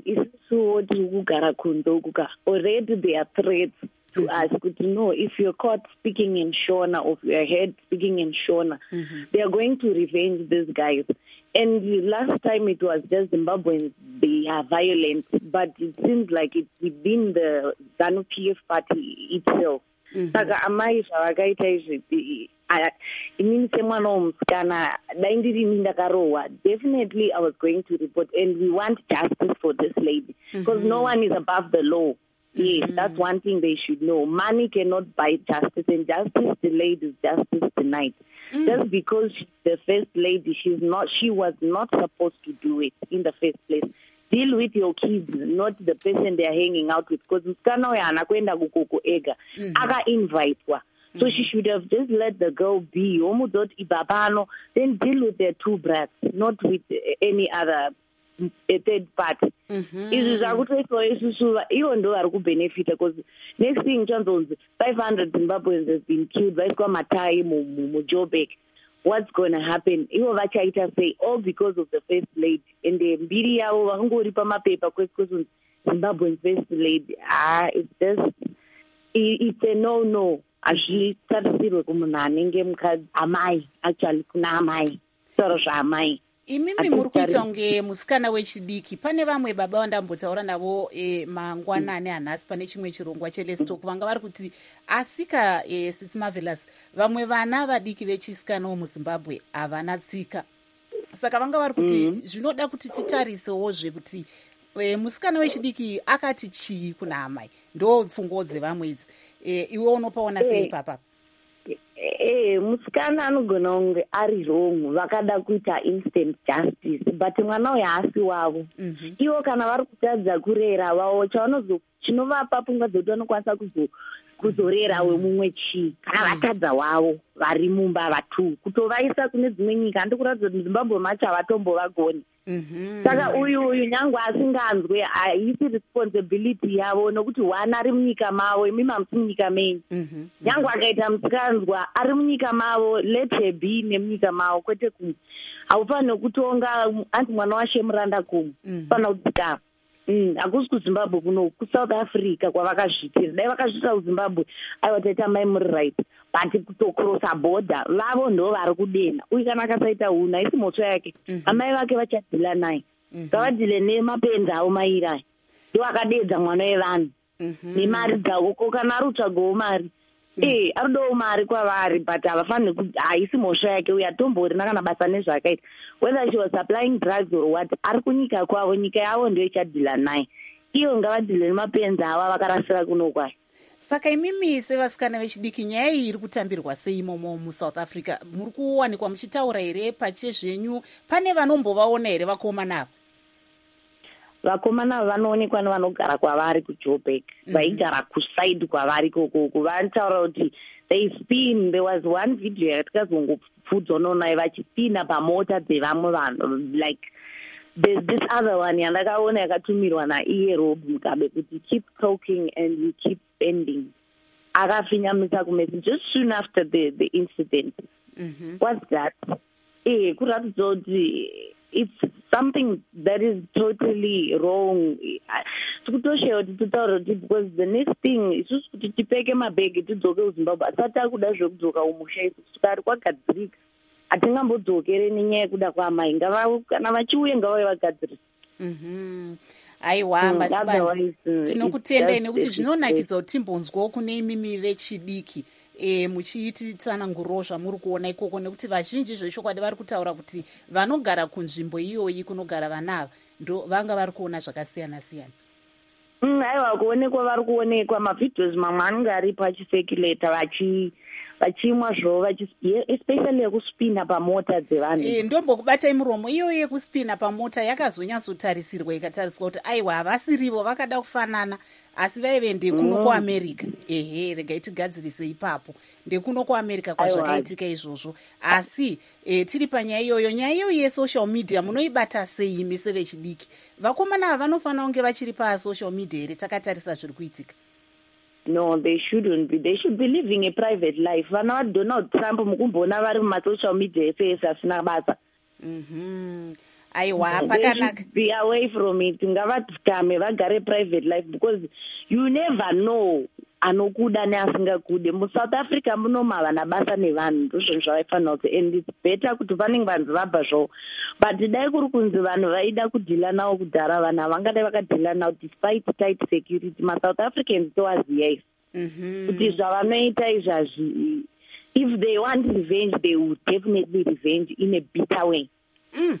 already there are threats to mm-hmm. us. But you know, if you're caught speaking in Shona or if you're heard speaking in Shona, mm-hmm. they are going to revenge these guys. And last time it was just Zimbabweans, they are violent. But it seems like it's within the ZANU-P F party itself. Saka amaisha wakaita izvi inini semwana womusikana dai ndiri ini ndakarohwa, definitely I was going to report, and we want justice for this lady because mm-hmm. no one is above the law. Yes, mm-hmm. that's one thing they should know. Money cannot buy justice, and justice delayed is justice denied. Mm. Just because she's the first lady, she's not. She was not supposed to do it in the first place. Deal with your kids, not the person they are hanging out with. Because msikana uya anakwenda kukoko ega, aka invite wa. So she should have just let the girl be. Omudot ibabano, then deal with their two brats, not with any other a third party. Izvi zvakutoswa isusu ivo ndo vari kubenefita because next thing chanzonzi five hundred Zimbabweans has been killed vaiswa matai muJoburg. What's going to happen? Ivo vachaita say all because of the first lady and mbiri yavo vakangori pamapepa kwekuti Zimbabwean first lady. Ah, it's just it's a no no. Hazvitarisirwe kumunhu anenge mukadzi amai actually kuna amai soro zvaamai. Imimi muri kuita kunge musikana wechidiki. Pane vamwe baba vandambotaura navo e, mangwanani anhasi pane chimwe chirongwa cheLestalk vanga vari kuti asika e, Sisi Marvelous vamwe vana vadiki vechisikana muZimbabwe havana tsika. Saka vanga vari kuti mm. zvinoda kuti titarisewo zvekuti e, musikana wechidiki akati chii kuna amai. Ndo pfungwa dzevamwe idzi. E, iwe unopaona sei papa? Eh, musikana anogona kunge ari wrong vakada kuita instant justice but mwana uyu haasi wavo. Mm-hmm. Ivo kana vari kutadza kurera vavo chavanozo chinovapa pfungwa dzekuti vanokwanisa kuzo kuzorera wemumwe chii kana vatadza wavo vari mumba vatu kutovaisa kune dzimwe nyika handikuratidza kuti Zimbabwe macho havatombovagoni. Mm-hmm. Saka uyu uyu nyangwe asinganzwe haisi responsibility yavo nokuti wana ari munyika mavo imi mamusi munyika menyu. Mm-hmm. Nyangwe akaita musikanzwa ari munyika mavo let her be nemunyika mavo kwete kumwe haufaniri kutonga anti mwana washemuranda kumwe. Mm-hmm. Fanira kudzikama. Mm, hakusi kuZimbabwe kuno kuSouth Africa kwavakazviitira. Dai vakazviita kuZimbabwe aiwa taita mai muri right but kutokrosa border vavo ndo vari kudena. Uyu kana akasaita huna isi mhosva yake. Mm-hmm. Amai vake vachadhila naye. Mm-hmm. Ngavadhile nemapenzi avo mairayi. Ndo akadedza mwana wevanhu. Mm-hmm. Nemari dzavo ko kana ari kutsvagawo mari. Mm. Eh, aridowo mari kwavari but havafaniri kuti haisi mhosva yake uyu atomborina kana basa nezvaakaita. Whether she was supplying drugs or what, ari kunyika kwavo, nyika yavo ndio ichadhila naye. Iyo ngavadhile nemapenzi ava vakarasira kuno kwayo. Saka imimi sevasikana vechidiki nyaya iyi iri kutambirwa sei imomo muSouth Africa? Muri kuwanikwa muchitaura here pachezvenyu? Pane vanombovaona here vakomana ava? Vakomana vanoonekwa nevanogara kwavari kuJoburg. Mm-hmm. Vaigara kuside kwavari kokoko vanotaura kuti they spin. There was one video yatikazongopfudzwa nonai vachispina pamota dzevamwe vanhu like there's this other one yandakaona yakatumirwa naiye Rob Mugabe kuti keep talking and you keep spending. Akafinyamisa kumesi just soon after the the incident. Mm-hmm. What's that? Eh, kuratidza kuti it's something that is totally wrong. Tikutoshewa kuti tutaura kuti because the next thing isusu kuti tipeke mabhegi tidzoke kuZimbabwe asati akuda zvekudzoka umusha isusu tikari kwagadzirika hatingambodzokere nenyaya yekuda kwaamai kana vachiuye ngavauye vagadzirisa. Aiwa masibani tinokutendai nekuti zvinonakidza kuti timbonzwawo kune imimi vechidiki e, muchiititsananguro zvamuri kuona ikoko nekuti vazhinji zvechokwadi vari kutaura kuti vanogara kunzvimbo iyoyi kunogara vanava ndo vanga vari kuona zvakasiyana siyana. Mm, aiwa kuonekwa vari kuonekwa mavhidhios mamwe anenge aripo achisekuleta vachi vachimwa zvo especially yekuspina pamota dzevanhu. E, ndombokubatai muromo iyo yekuspina pamota yakazonyatsotarisirwa ikatariswa kuti aiwa havasirivo vakada kufanana asi vaive ndekuno mm. kuAmerica. Ehe, regai tigadzirise ipapo ndekuno kuAmerica kwazvakaitika izvozvo. Asi e, tiri panyaya iyoyo, nyaya iyoyo yesocial media munoibata sei imi sevechidiki? Vakomana ava vanofanira kunge vachiri pasocial media here takatarisa zviri kuitika? No, they shouldn't be. They should be living a private life. Vana va Donald Trump mukumbona vari mumasocial media ese asina basa. Mhm. Aiwa pakanaka. Be away from it. Ngavadzikame vagare private life because you never know anokuda neasingakude. MuSouth Africa munoma vana basa nevanhu ndozvo zvavaifanira kuti and it's better kuti vanenge vanhu vabva zvo. But dai kuri kunzi vanhu vaida kudhila nawo kudhara vanhu vangadai vakadhila nawo despite tight security. MaSouth Africans towaziya izvi kuti zvavanoita izvazvi if they want revenge they will definitely revenge in a bitter way. Mm.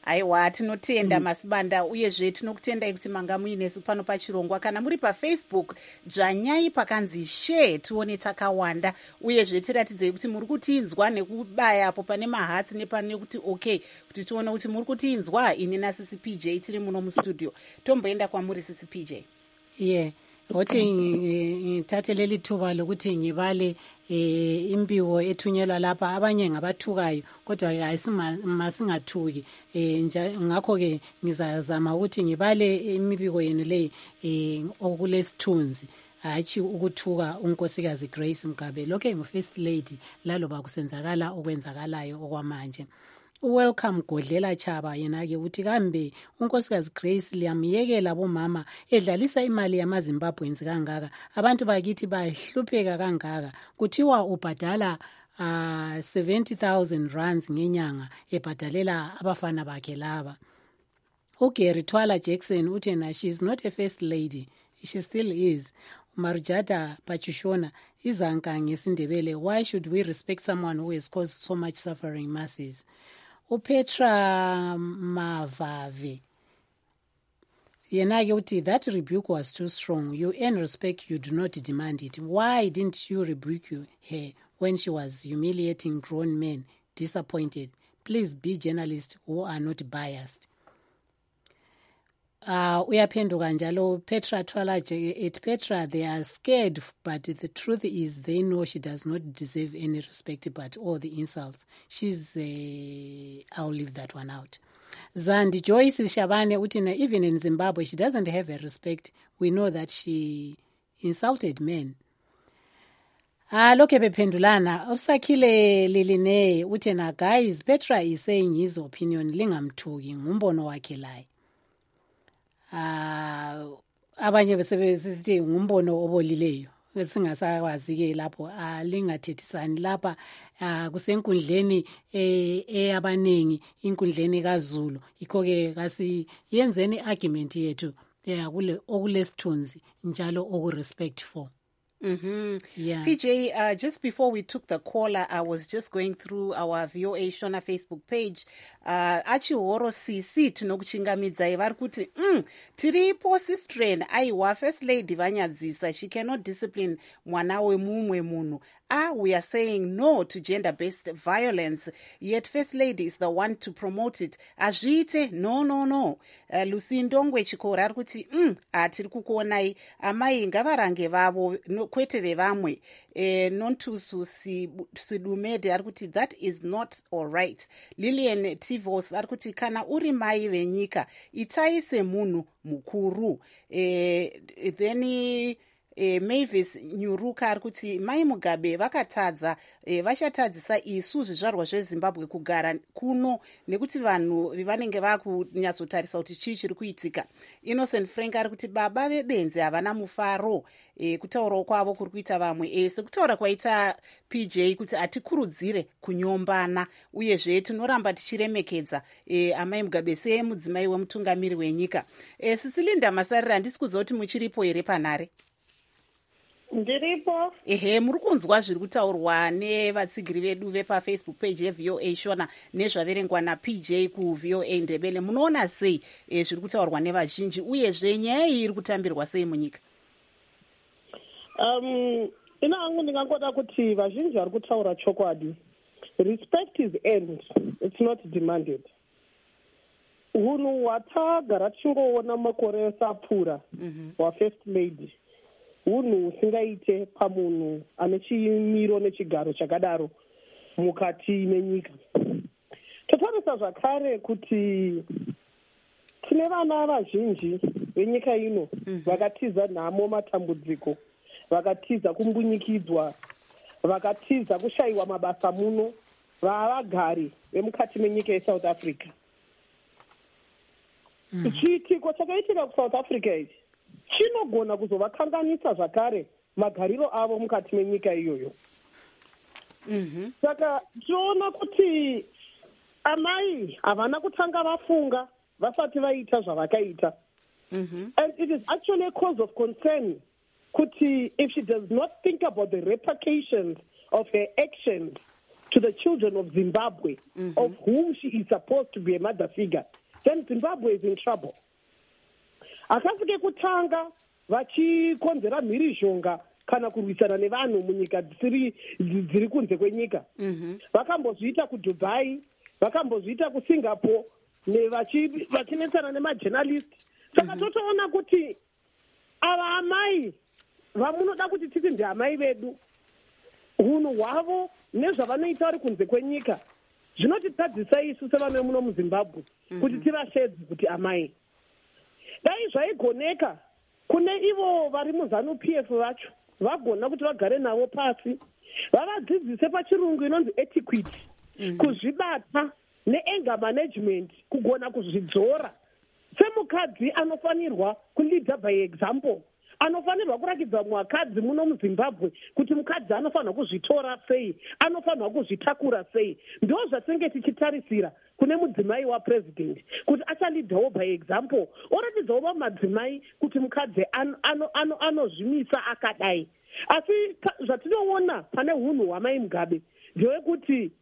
aiwa tinotenda mm. Masibanda uyezve tinokutendai kuti manga muinesu pano pachirongwa. Kana muri pafacebook dzvanyai pakanzi share tione takawanda, uyezve tiratidzei kuti muri kutinzwa nekubaya apo pane mahatsi nepane kuti okay kuti tione kuti muri kutinzwa. Ini nasisi P J tiri muno mustudio. Tomboenda kwamuri sisi P J. Yeah. Othi thathe leli thuba lokuthi ngibale eh imbiwo ethunyelwa lapha, abanye ngabathukayo kodwa ayisimasingathuki eh ngakho ke ngizazama ukuthi ngibale imibiko yenu le eh okulesithunzi hayi ukuthuka unkosikazi Grace Mugabe lokho ngu first lady laloba kusenzakala okwenzakalayo okwamanje. Welcome Godlela Chaba yena ke uthi kambe unkosikazi Grace liyamyekela bomama edlalisa imali yamaZimbabweans kangaka, abantu bakithi bahlupheka kangaka, kuthiwa ubhadala uh, seventy thousand rands ngenyanga ebhadalela abafana bakhe laba. uGary Twala Jackson uthi na she's not a first lady, she still is. Marujata Pachushona izanka ngesindebele, why should we respect someone who has caused so much suffering masses? uPetra Mavave yena ke uthi that rebuke was too strong, you earn respect, you do not demand it. Why didn't you rebuke her when she was humiliating grown men? Disappointed. Please be journalists who are not biased. Uh, uyaphenduka njalo Petra Twala at Petra, they are scared, but the truth is they know she does not deserve any respect but all the insults. She's uh, I'll leave that one out. Zandi Joyce Shabane utina, even in Zimbabwe she doesn't have a respect. We know that she insulted men. Ah, loke bephendulana usakhile liline utina, guys, Petra is saying his opinion, lingamthuki ngumbono wakhe laye. Ah, abanye besebesithi ngumbono obolileyo singasakwazi ke lapho alingathethisani lapha kusenkundleni eyabanengi, inkundleni kaZulu. Ikho ke kasi yenzeni argument yethu kule okulesithunzi njalo oku respectful. Mm-hmm. Yeah. P J, uh, just before we took the caller, I was just going through our V O A Shona Facebook page. Uh, achi horo sisi tinokuchingamidza vari kuti mm, tiripo sistren aiwa first lady vanyadzisa, she cannot discipline mwana wemumwe munhu. Ah, we are saying no to gender-based violence, yet first lady is the one to promote it. Azviite no no no. Uh, Lucy Ndongwe Chikora ari kuti mm, atiri kukuonai amai ngavarange vavo no, kwete vevamwe eh, nontusu sidumede ari kuti that is not all right. Lillian Tivos ari kuti kana uri mai venyika itai semunhu mukuru. eh, then E, Mavis Nyuruka ari kuti mai Mugabe vakatadza, e, vachatadzisa isu zvizvarwa zveZimbabwe kugara kuno nekuti vanhu vanenge vakunyatsotarisa kuti chii chiri kuitika. Innocent Frank ari kuti baba vebenzi havana mufaro, e, kutaurawo kwavo kuri kuita vamwe ese. Kutaura kwaita P J kuti atikurudzire kunyombana uyezve tinoramba tichiremekedza e, amai Mugabe semudzimai wemutungamiri wenyika. E, Sisilinda Masarira, handisi kuziva kuti muchiripo here panhare? Ndiripo. Ehe, muri kunzwa zviri kutaurwa nevatsigiri vedu vepafacebook page yeV O A Shona nezvaverengwa naP J kuV O A Ndebele. Munoona sei e, zviri kutaurwa nevazhinji uyezve nyaya iyi iri kutambirwa sei munyika? Um, ina hangu ndingangoda kuti vazhinji vari kutaura chokwadi. Respect is earned, it's not demanded. Hunhu hwatagara tichingoona makore sapfuura mm-hmm. wa first lady hunhu usingaite pamunhu ane chimiro nechigaro chakadaro mukati menyika. Totarisa zvakare kuti tine vana vazhinji venyika ino vakatiza nhamo, matambudziko, vakatiza kumbunyikidzwa, vakatiza kushayiwa mabasa muno, vavagari vemukati menyika yeSouth Africa. Chiitiko chakaitika kuSouth Africa ichi chinogona kuzovakanganisa zvakare magariro avo mukati menyika iyoyo. Mm-hmm. Saka tinoona kuti amai havana kutanga vafunga vasati vaita zvavakaita. Mm-hmm. And it is actually a cause of concern kuti if she does not think about the repercussions of her actions, to the children of Zimbabwe, mm-hmm. of whom she is supposed to be a mother figure, then Zimbabwe is in trouble. Akasike kutanga vachikonzera mhirizhonga kana kurwisana nevanhu munyika dziri dziri kunze kwenyika. Vakambozviita kuDubai, vakambozviita kuSingapore, nevachinetsana nemajournalist. Saka totoona kuti ava amai vamunoda kuti titi ndiamai vedu, hunhu hwavo nezvavanoita vari kunze kwenyika zvinotitadzisa isu sevano muno muZimbabwe kuti tivashedzi kuti amai. Dai zvaigoneka kune ivo vari muZanu-P F vacho vagona kuti vagare navo pasi vavadzidzise pachirungu inonzi etiquette, kuzvibata neanger management, kugona kuzvidzora. Semukadzi anofanirwa kuleader by example, anofanirwa kurakidza mukadzi muno muZimbabwe kuti mukadzi anofanirwa kuzvitora sei, anofanirwa kuzvitakura sei. Ndo zvatinge tichitarisira kune mudzimai wapresident kuti achaleadawo by example, oratidzawo vamadzimai kuti mukadzi anozvimisa ano, ano akadai. Asi zvatinoona pane hunhu hwamai Mugabe ndewekuti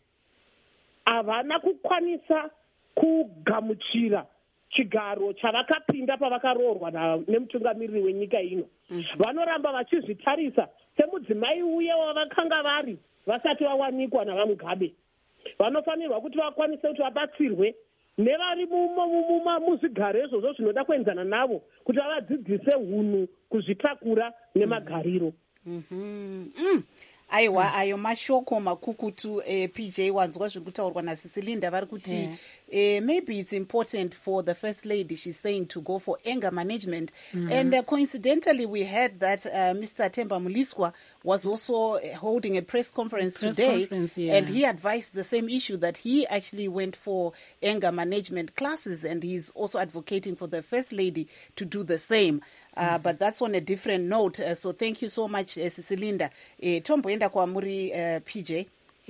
havana kukwanisa kugamuchira chigaro chavakapinda pavakaroorwa nemutungamiriri wenyika ino. Vanoramba vachizvitarisa semudzimai uye wavakanga vari vasati vawanikwa navaMugabe. Vanofanirwa kuti vakwanise kuti vabatsirwe nevari muzvigaro izvozvo zvinoda kuenzana navo kuti vavadzidzise hunhu, kuzvitakura nemagariro. Mm-hmm. Mm. aiwa mm. ayo mashoko makukutu eh, P J wanzwa zviri kutaurwa naSisilinda vari kuti yeah. uh, maybe it's important for the First Lady, she's saying, to go for anger management. Mm-hmm. And uh, coincidentally, we heard that uh, Mister Themba Muliswa was also holding a press conference press today, conference, yeah. and he advised the same issue, that he actually went for anger management classes, and he's also advocating for the First Lady to do the same. Uh, mm-hmm. But that's on a different note. Uh, so thank you so much, uh, Sisilinda. Uh, tomboenda kwa muri uh, P J.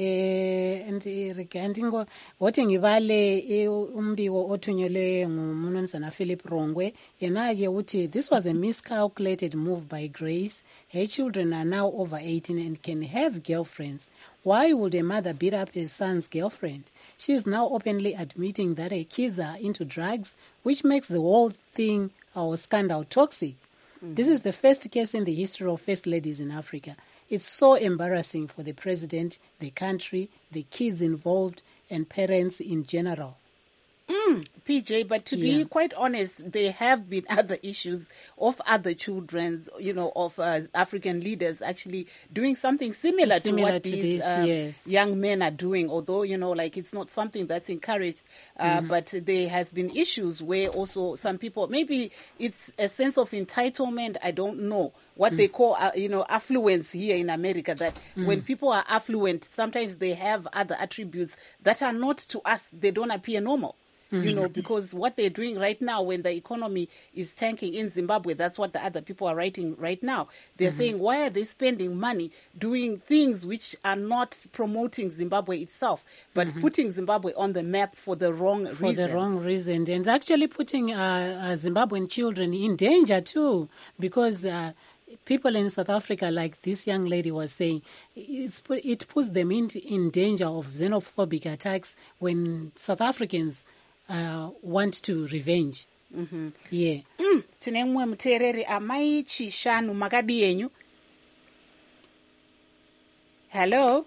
Eh ndingo wothi ngibale umbiko othunyelwe nguMnumzana Philip Rongwe, yena ke uthi this was a miscalculated move by Grace. Her children are now over eighteen and can have girlfriends. Why would a mother beat up her son's girlfriend? She is now openly admitting that her kids are into drugs, which makes the whole thing or scandal toxic. Mm-hmm. This is the first case in the history of first ladies in Africa. It's so embarrassing for the president, the country, the kids involved, and parents in general. Mm, P J, but to yeah. be quite honest, there have been other issues of other children, you know, of uh, African leaders actually doing something similar, similar to what to these this, um, yes. young men are doing, although, you know, like it's not something that's encouraged, uh, mm-hmm. but there has been issues where also some people, maybe it's a sense of entitlement, I don't know, what mm. they call, uh, you know, affluence here in America, that mm. when people are affluent, sometimes they have other attributes that are not, to us, they don't appear normal. Mm-hmm. You know, because what they're doing right now when the economy is tanking in Zimbabwe, that's what the other people are writing right now. They're mm-hmm. saying, why are they spending money doing things which are not promoting Zimbabwe itself, but mm-hmm. putting Zimbabwe on the map for the wrong reason? For the wrong reason. And actually putting uh, uh, Zimbabwean children in danger too, because uh, people in South Africa, like this young lady was saying, it's, it puts them in, in danger of xenophobic attacks when South Africans Uh, want to revenge. Mm-hmm. Yeah. Mm. Tine mwe mutereri amai Chishanu makadi yenyu. Hello.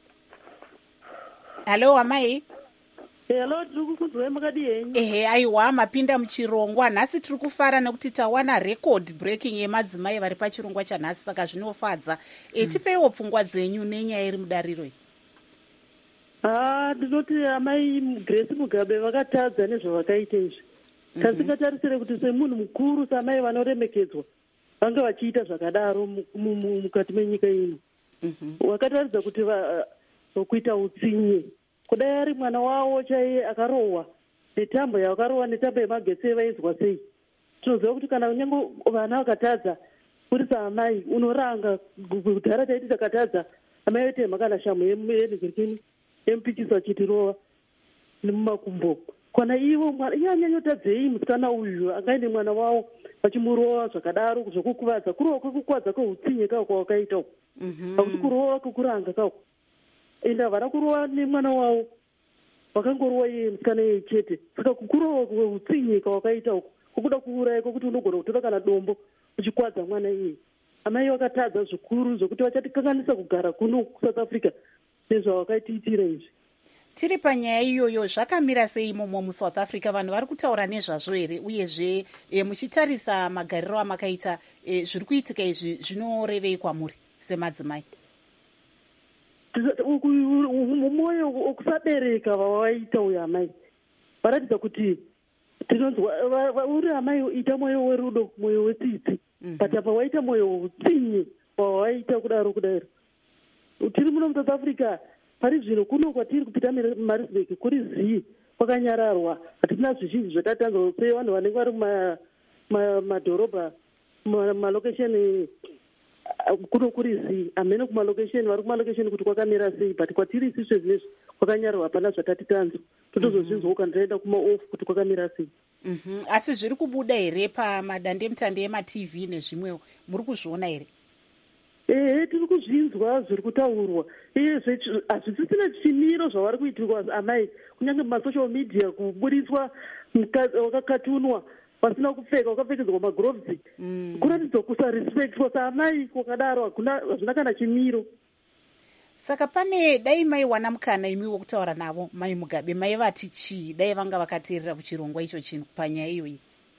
Hello amai. Hello, tiri kuzwe makadi yenyu. Ehe, aiwa mapinda muchirongwa. Nhasi tiri kufara nekuti tawana record breaking yemadzimai vari pachirongwa chanhasi, saka zvinofadza. E, mm. tipeiwo pfungwa dzenyu nenyaya iri mudariro iyi. Ah, ndinoti amai Grace Mugabe vakatadza nezvavakaita izvi. Tasingatarisire kuti semunhu mukuru samai vanoremekedzwa vanga vachiita zvakadaro mukati menyika ino. Vakataridza kuti kuita utsinye. Kudai ari mwana wavo chaiye akarohwa netambo yakarohwa netambo yemagetsi vaizwa sei. Tinoziva kuti kana kunyange vana vakatadza kuti samai unoranga kudhara taiti takatadza amai vete makana shamu yenegirikini empichisa chitirova nemumakumbo. Kana ivo mwana inyanyanyotadzei musikana uyu angaine mwana wavo vachimurova zvakadaro zvokukuvadza. Kurova kwekukuvadza kweutsinye kako kwawakaita uko. Hakusi kurova kwekuranga kako. ende havana kurova nemwana wavo, vakangorova iye musikana iye chete. Saka kukurawo kweutsinye kwawakaita uku kukuda kuuraya kwekuti unogona kutora kana dombo uchikwadza mwana iye. Amai vakatadza zvikuru zvokuti vachatikanganisa kugara kuno kuSouth Africa nezvavakaitiitira izvi. Tiri panyaya iyoyo, zvakamira sei imomo muSouth Africa? Vanhu vari kutaura nezvazvo here? Uyezve e, muchitarisa magariro amakaita, e, zviri kuitika izvi zvinorevei kwamuri semadzimai? Mwoyo wokusabereka vavaita uyo amai varatidza kuti tinonzwa uri amai ita mwoyo werudo, mwoyo wetsitsi, but apa waita mwoyo wotsinye wavaita kudaro kudaro. Tiri muno muSouth Africa pari zvino kuno kwatiri kupita Maritzburg kuri zii kwakanyararwa, hatina zvizhinji zvatatanzwa sei vanhu vanenge vari mumadhorobha malokesheni kuno kuri zii, amene kumalokesheni vari kumalokesheni kuti kwakamira sei, but kwatiri isisve zvinezvi kwakanyararwa hapana zvatati tanzwa, totozozvinzwawo kana taenda kumaofu kuti kwakamira sei. Mm-hmm. Asi zviri kubuda here pamadandemutande ematv nezvimwewo, muri kuzviona here? Ehe, tiri kuzvinzwa zviri kutaurwa. Iyezve hazvisisina chimiro zvavari kuitirwa amai, kunyange mumasocial media kubudiswa wakakatunwa vasina kupfeka, wakapfekedzwa magurovhisi, mm. kuratidza kusarespectwa saamai kwakadaro hazvina kana chimiro. Saka pane dai maiwana mukana imi wokutaura navo, mai Mugabe, maivati chii dai vanga vakateerera kuchirongwa icho chino panyaya iyoyi?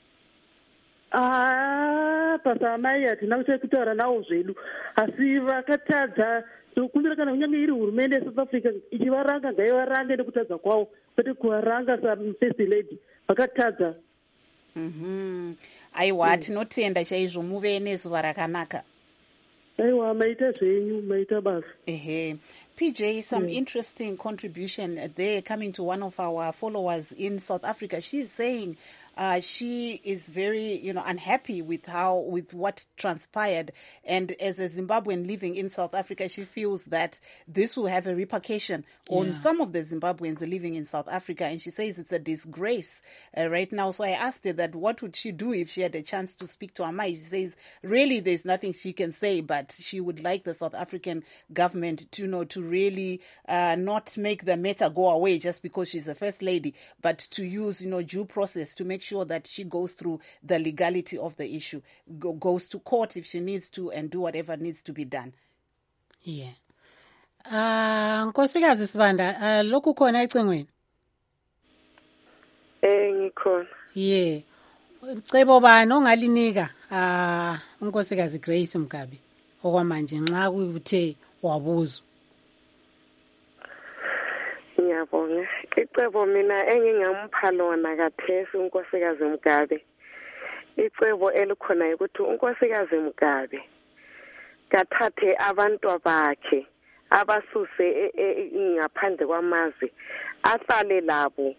Ah, pasamai hatina kuchekutaura navo zvedu, asi vakatadza kumbira kana kunyange iri hurumende yeSouth Africa ichivaranga ngaivarange nekutadza kwavo, kwete kuvaranga saFirst Lady, vakatadza. Mhm. Aiwa, tinotenda chaizvo, muve nezuva rakanaka. Aiwa, maita zvenyu, maita basa. Ehe. P J, some yeah. interesting contribution there coming to one of our followers in South Africa. She's saying uh, she is very, you know, unhappy with how, with what transpired. And as a Zimbabwean living in South Africa, she feels that this will have a repercussion on yeah. some of the Zimbabweans living in South Africa. And she says it's a disgrace uh, right now. So I asked her that what would she do if she had a chance to speak to Amai? She says, really, there's nothing she can say, but she would like the South African government to, you know, to really uh, not make the matter go away just because she's a first lady, but to use, you know, due process to make sure that she goes through the legality of the issue, go, goes to court if she needs to, and do whatever needs to be done. Yeah. Uh, Nkosikazi Sibanda, uh, lokhu khona ecingweni? Eh, ngikhona. Yeah. Cebo bani ongalinika uh, unkosikazi Grace Mugabe okwamanje nxa kuthe wabuzwa? Ngiyabonga. Icebo mina engingampha lona kathesi unkosikazi Mugabe, icebo elikhona ukuthi unkosikazi Mugabe kathathe abantu bakhe abasuse ngaphandle kwamazwe, ahlale labo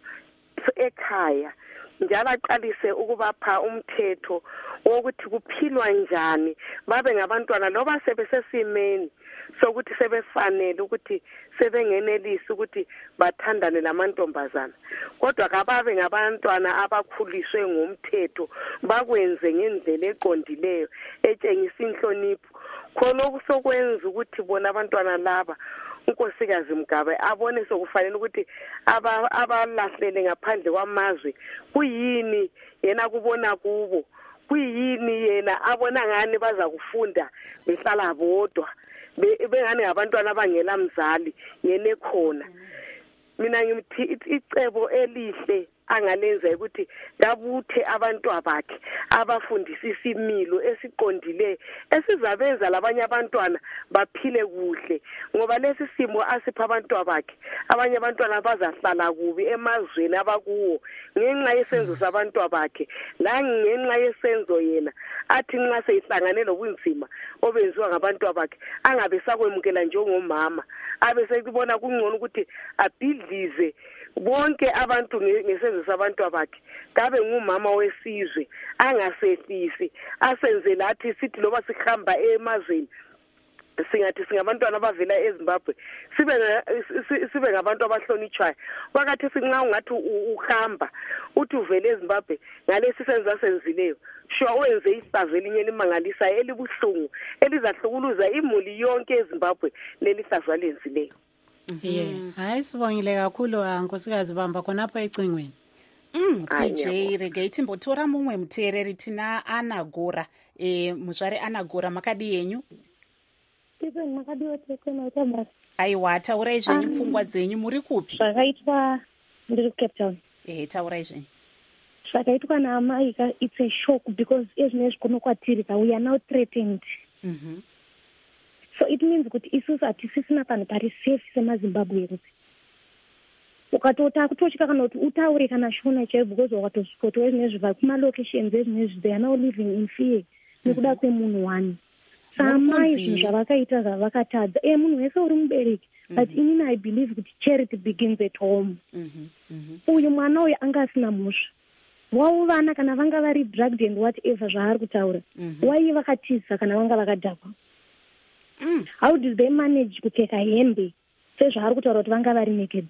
ekhaya, njalo aqalise ukubapha umthetho wokuthi kuphilwa njani, babe ngabantwana loba sebesesimeni sokuthi sebefanele ukuthi sebengenelisi ukuthi bathandane lamantombazana, kodwa kababe ngabantwana abakhuliswe ngomthetho, bakwenze ngendlela eqondileyo etshengisa inhlonipho, khona okusokwenza ukuthi bona abantwana laba unkosikazi Mugabe abone sokufanele ukuthi abalahlele ngaphandle kwamazwe kuyini yena kubona kubo, kuyini yena abona ngani baza kufunda behlala bodwa bengane ngabantwana abangela mzali yena khona. Mina ngithi icebo elihle angalenza ukuthi ngabuthe abantu abakhe abafundisa isimilo esiqondile esizabenza labanye abantwana baphile kuhle, ngoba lesi simo asipha abantu abakhe abanye abantwana bazahlala kubi emazweni abakuwo ngenxa yesenzo sabantu abakhe, la ngenxa yesenzo yena athi nxa seyihlangane lobunzima obenziwa ngabantu abakhe angabe sakwemukela njengomama, abe sekubona kungcono ukuthi abhidlize bonke abantu ngesenzo sabantu abakhe, kabe ngumama wesizwe, angasehlisi asenze lathi sithi loba sihamba emazweni singathi singabantwana abavela eZimbabwe sibe sibe ngabantu abahlonitshwayo. Wakathi sinxa ungathi uhamba uthi uvele eZimbabwe ngalesi senzo senzileyo, sho wenze isazi elinye limangalisa elibuhlungu elizahlukuluza imuli yonke eZimbabwe leli hlazo lenzileyo. ye hayi sibongile kakhulu nkosikazi bamba khonapho ecingweni. Mm, P J regai timbotora mumwe muteereri tina Ana Gora. E, muzvare Ana Gora makadi yenyu? Stephen makadiwa tekona utambara. Aiwa, taurai zvenyu pfungwa dzenyu muri kupi? Zvakaitwa ndiri Cape Town. Eh, taurai zvenyu. Zvakaitwa naamai ka it's a shock because ezvinezvi kunokwatiri ka we are now threatened. Mhm. So it means kuti isusu hatisisina panhu pari safe semaZimbabwe kuti ukatota kutosvika kana kuti utaure kana shona chaivo because wakatosvikotowe zvinezvi vakumalocations ezvinezvi they are now living in fear nekuda kwemunhu wani. Saamai zvinhu zvavakaita zvavakatadza e munhu wese uri mubereki but inini I believe kuti charity begins at home. Uyu mwana uyu anga asina mhosva wavo vana kana vanga vari drugged and whatever zvaari kutaura wai vakatiza kana vanga vakadhakwa. How did they manage kupfeka hembe sezvaari kutaura kuti vanga vari naked?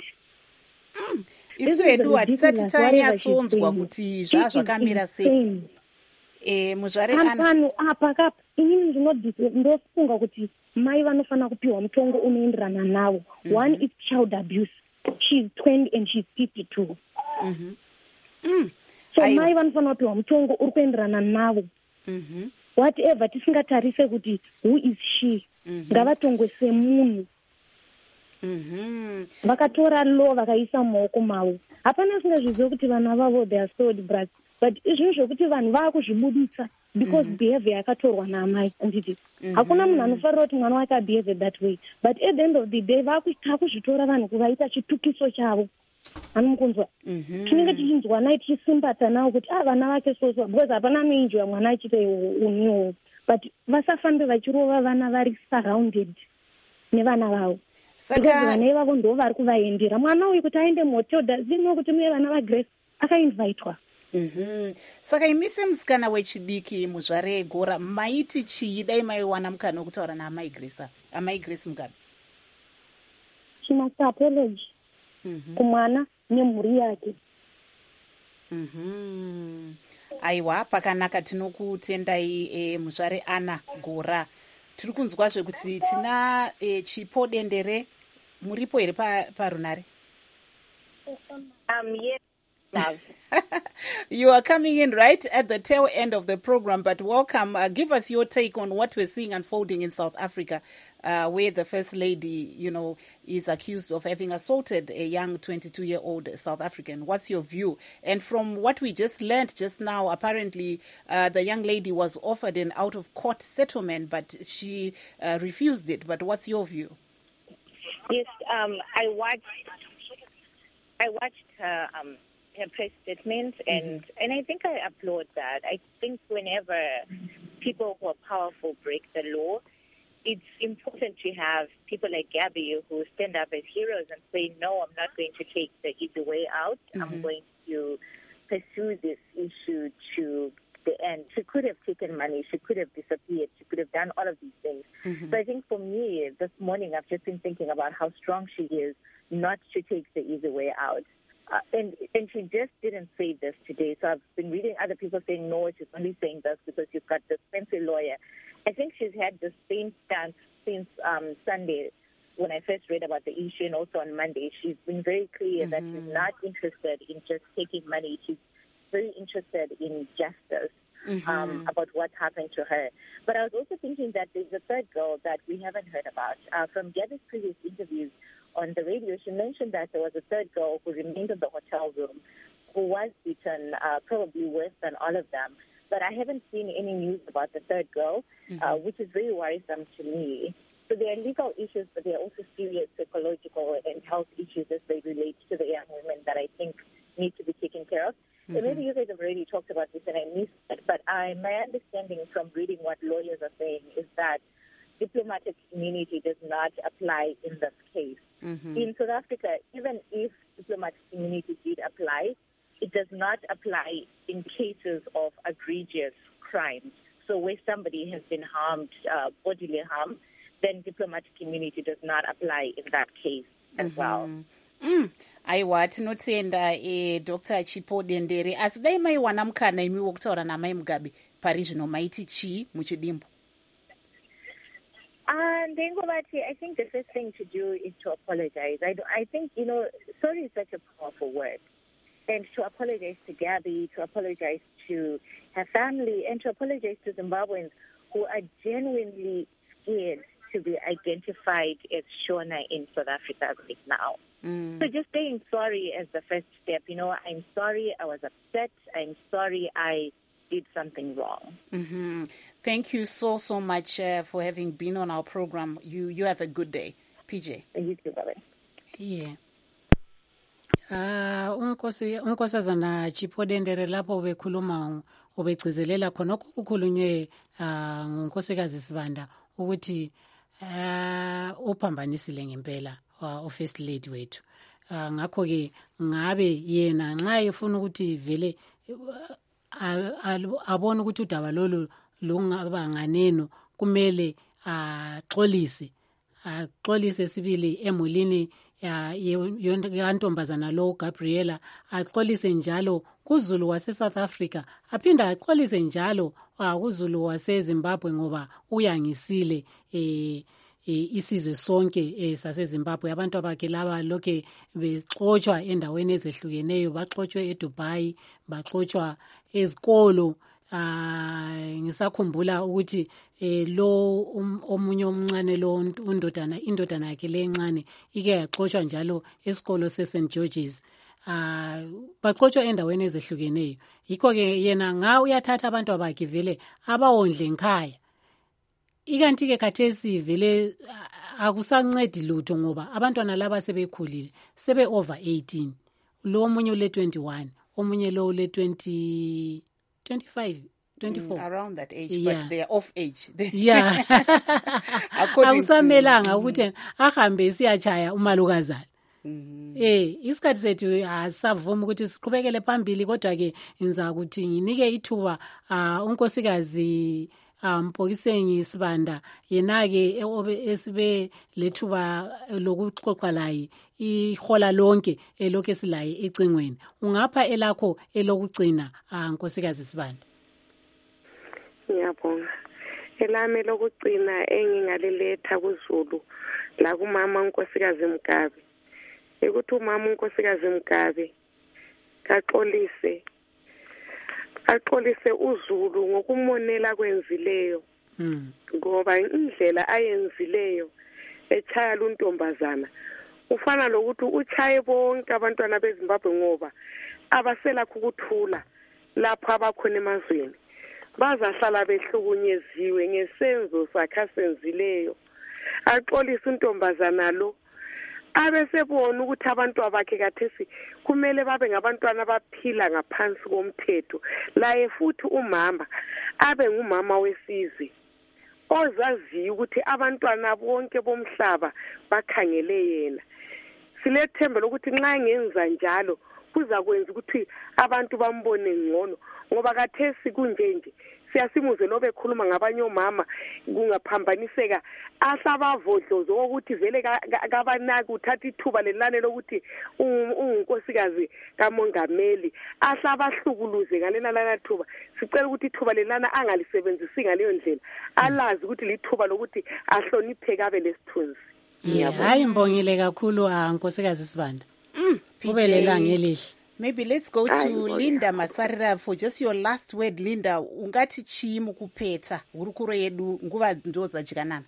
Isu edu hatisati tanyatsonzwa kuti zvazvakamira sei. Eh, muzvare Ana apa kapa inini ndinofunga kuti mai vanofanira kupiwa mutongo unoenderana navo. One is child abuse. She's twenty and she's fifty-two. Mhm. Mm. So mai vanofanira kupiwa mutongo uri kuenderana navo. Mhm. Whatever tisingatarise kuti who is she? Ngavatongwe semunhu. Mhm. Vakatora law vakaisa mumaoko mavo. Hapana singazviziva kuti vana vavo they are sold brats. But izvinhu zvokuti vanhu vaakuzvibudisa because behavior yakatorwa naamai anditi. Hakuna munhu anofarira kuti mwana wake abehave that way. But at the end of the day vaakuzvitora vanhu kuvaita chitukiso chavo. Anomukunzwa. Tinenge tichinzwa naye tichisimbata nawo kuti ah vana vake soso because hapana anoinjwa mwana achiita uniwo. But vasafambe vachirova vana vari surrounded nevana vavo. Because vana ivavo ndo vari kuvaendera. Mwana uyu kuti aende muhotel doesn't kuti muye vana vaGrace akainvitwa. Mhm. Saka imise musikana wechidiki muzvare Gora maiti chii dai maiwana mukana wekutaura naamai Grace amai Grace Mugabe? She must apologize kumwana nemhuri yake. Mhm. Aiwa, pakanaka tinokutendai e, muzvare Ana Gora. Tiri kunzwazve kuti tina e, chipo dendere muripo here parunare? Um, yes. You are coming in right at the tail end of the program, but welcome. Uh, give us your take on what we're seeing unfolding in South Africa, uh, where the First Lady, you know, is accused of having assaulted a young twenty-two-year-old South African. What's your view? And from what we just learned just now, apparently uh, the young lady was offered an out-of-court settlement, but she uh, refused it. But what's your view? Yes, um, I watched. I watched her. Um, her press statement, and, mm-hmm. and I think I applaud that. I think whenever people who are powerful break the law, it's important to have people like Gabby who stand up as heroes and say, no, I'm not going to take the easy way out. Mm-hmm. I'm going to pursue this issue to the end. She could have taken money. She could have disappeared. She could have done all of these things. Mm-hmm. So I think for me, this morning, I've just been thinking about how strong she is not to take the easy way out. Uh, and and she just didn't say this today. So I've been reading other people saying, no, she's only saying this because you've got this fancy lawyer. I think she's had the same stance since um, Sunday when I first read about the issue, and also on Monday. She's been very clear mm-hmm. that she's not interested in just taking money. She's very interested in justice mm-hmm. um, about what happened to her. But I was also thinking that there's a third girl that we haven't heard about. Uh, from Gabby's previous interviews on the radio, she mentioned that there was a third girl who remained in the hotel room who was beaten, uh, probably worse than all of them. But I haven't seen any news about the third girl, mm-hmm. uh, which is very worrisome to me. So there are legal issues, but there are also serious psychological and health issues as they relate to the young women that I think need to be taken care of. Mm-hmm. And maybe you guys have already talked about this and I missed it, but I, my understanding from reading what lawyers are saying is that diplomatic immunity does not apply in this case. Mm-hmm. In South Africa, even if diplomatic immunity did apply, it does not apply in cases of egregious crimes. So where somebody has been harmed, uh, bodily harm, then diplomatic immunity does not apply in that case as mm-hmm. well. Mm. Aiwa, tinotenda e Doctor Chipo Dendere. Asi dai maiwana mukana imi wokutaura namai Mugabe pari zvino maiti chii muchidimbo? And then, I think the first thing to do is to apologize. I, I think, you know, sorry is such a powerful word. And to apologize to Gabby, to apologize to her family, and to apologize to Zimbabweans who are genuinely scared to be identified as Shona in South Africa right now. Mm. So just saying sorry as the first step. You know, I'm sorry I was upset. I'm sorry I did something wrong. Mm-hmm. Thank you so, so much uh, for having been on our program. You you have a good day, P J. You too, brother. Yeah. Ah, unkosi unkosazana Chipodendere lapho bekhuluma obegcizelela khona okukhulunywe ah ngonkosikazi Sibanda ukuthi ah uphambanisile ngempela office lady wethu. Ngakho ke ngabe yena nxa efuna ukuthi vele abona ukuthi udaba lolu lungaba nganeno kumele axolise axolise sibili emulini ya yantombazana lo Gabriela, axolise njalo kuZulu wase South Africa, aphinda axolise njalo kuZulu wase Zimbabwe ngoba uyangisile eh isizwe sonke esase Zimbabwe. Abantu abakhe laba lokhe bexoxwa endaweni ezehlukeneyo, baxoxwe eDubai, baxoxwa ezikolo. Ah ngisakhumbula ukuthi eh lo omunye omncane lo undodana indodana yakhe lencane ike yaxoxwa njalo esikolo seSaint George's. Ah baxoxwa endaweni ezehlukeneyo. Yikho ke yena nga uyathatha abantu abakhe vele abawondle nkhaya. Ikanti ke khathesi vele akusancedi lutho ngoba abantwana laba sebekhulile, sebe over eighteen. Lo omunye ule twenty-one, omunye lo ule twenty twenty-five, twenty-four. Mm, around that age, yeah. But they are off age. Yeah. Akusamelanga ukuthi ahambe siyachaya umalukazana. Mhm. Eh, isikhathi sethu asavuma ukuthi siqhubekele phambili kodwa ke inza ukuthi nginike ithuba unkosikazi Mpokiseni Sibanda yena ke esibe lethuba lokuxoxa laye ihola lonke elokho silaye ecingweni. Ungapha elakho elokugcina nkosikazi Sibanda? Ngiyabonga. Elami lokugcina engingaliletha kuZulu la kumama unkosikazi Mugabe. Ekuthi umama unkosikazi Mugabe kaxolise axolise uZulu ngokumonela kwenzileyo. Mm. Ngoba indlela ayenzileyo echaya luntombazana ufana lokuthi uchaye bonke abantwana beZimbabwe ngoba abasela ukuthula lapha abakhona emazweni bazahlala behlukunyeziwe ngesenzo sakhe senzileyo. Axolisa untombazana lo abesebona ukuthi abantu abakhe kathesi kumele babe ngabantwana abaphila ngaphansi komthetho, laye futhi umama abe ngumama wesizwe ozaziyo ukuthi abantwana bonke bomhlaba bakhangele yena. Silethemba lokuthi nxa ngenza njalo kuza kwenza ukuthi abantu bambone ngcono ngoba kathesi kunje nje siyasimuze lobe ekhuluma ngabanye omama kungaphambaniseka asabavodlozo ukuthi vele kabanaki uthatha ithuba lelane lokuthi ungunkosikazi kamongameli asabahlukuluze ngalena lana thuba. Sicela ukuthi ithuba lelana angalisebenzisi ngaleyo ndlela, alazi ukuthi lithuba lokuthi ahlonipheke abe lesithunzi. Hayi mbongile kakhulu nkosikazi Sibanda. Kubelela ngelihle. Maybe let's go to Linda Masarira for just your last word. Linda, ungati chi mukupeta hurukuro yedu nguva ndoza chikanana.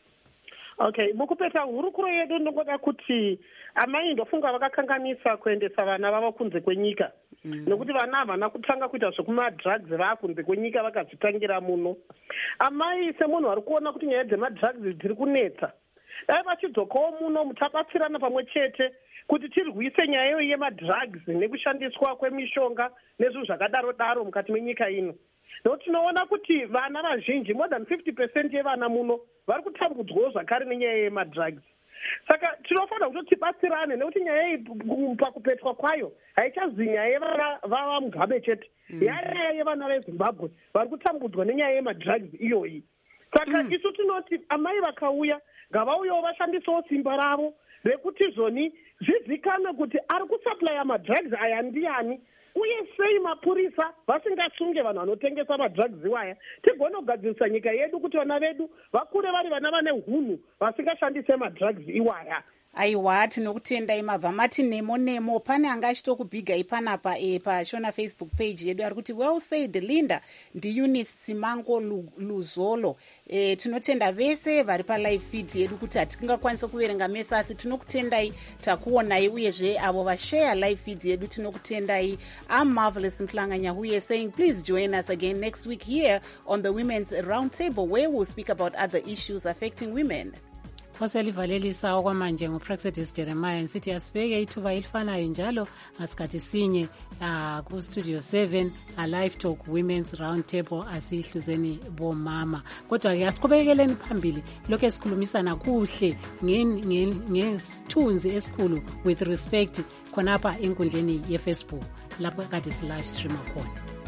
Okay, mukupeta hurukuro yedu ndokuda kuti amai ndofunga vakakanganisa kuendesa vana vava kunze kwenyika. Mm. Nokuti vana havana kutanga kuita zvekuma drugs vakunze kwenyika vakazvitangira muno. Amai semunhu ari kuona kuti nyaya dzemadrugs dziri kunetsa. Dai vachidzokawo muno mutabatsirana pamwe chete kuti tirwise nyaya yemadrugs nekushandiswa kwemishonga nezvinhu zvakadaro daro mukati menyika ino. Nokuti tinoona kuti vana vazhinji more than fifty percent yevana muno vari kutambudzwawo zvakare nenyaya yemadrugs. Saka tinofanira kuti tibatsirane nekuti nyaya iyi pakupetwa kwayo haichazi nyaya yevana vava Mugabe chete. Nyaya yevana veZimbabwe vari kutambudzwa nenyaya yemadrugs iyoyi. Saka isu tinoti amai vakauya ngavauyawo vashandisawo simba ravo rekuti zvoni zvizikanwe kuti ari kusuplya madrugs aya ndiani uye sei mapurisa vasingasunge vanhu vanotengesa madrugs iwaya tigone kugadzirisa nyika yedu kuti vana vedu vakure vari vana vane hunhu vasingashandise madrugs iwaya. Aiwa, tinokutendai mabva mati nemo nemo. Pane anga achitokubhigai panapa e, pashona Facebook page yedu ari kuti well said Linda ndiUnice Simango Luzolo. E, tinotenda vese vari palive feed yedu kuti hatingakwanisa kuverenga mese asi tinokutendai takuonai uyezve avo vashare live feed yedu tinokutendai. I'm Marvelous Mklanganya Huye saying please join us again next week here on the Women's Roundtable where we'll speak about other issues affecting women. oselivalelisa okwamanje nguPraxedis Jeremiah nsithi asibeke ithuba elifanayo njalo ngasikhathi sinye uh, ku-studio seven a live talk women's round table asihluzeni bomama. Kodwa ke asiqhubekeleni phambili lokho esikhulumisana kuhle ngesithunzi esikhulu with respect khonapha enkundleni yeFacebook lapho kade si live stream khona.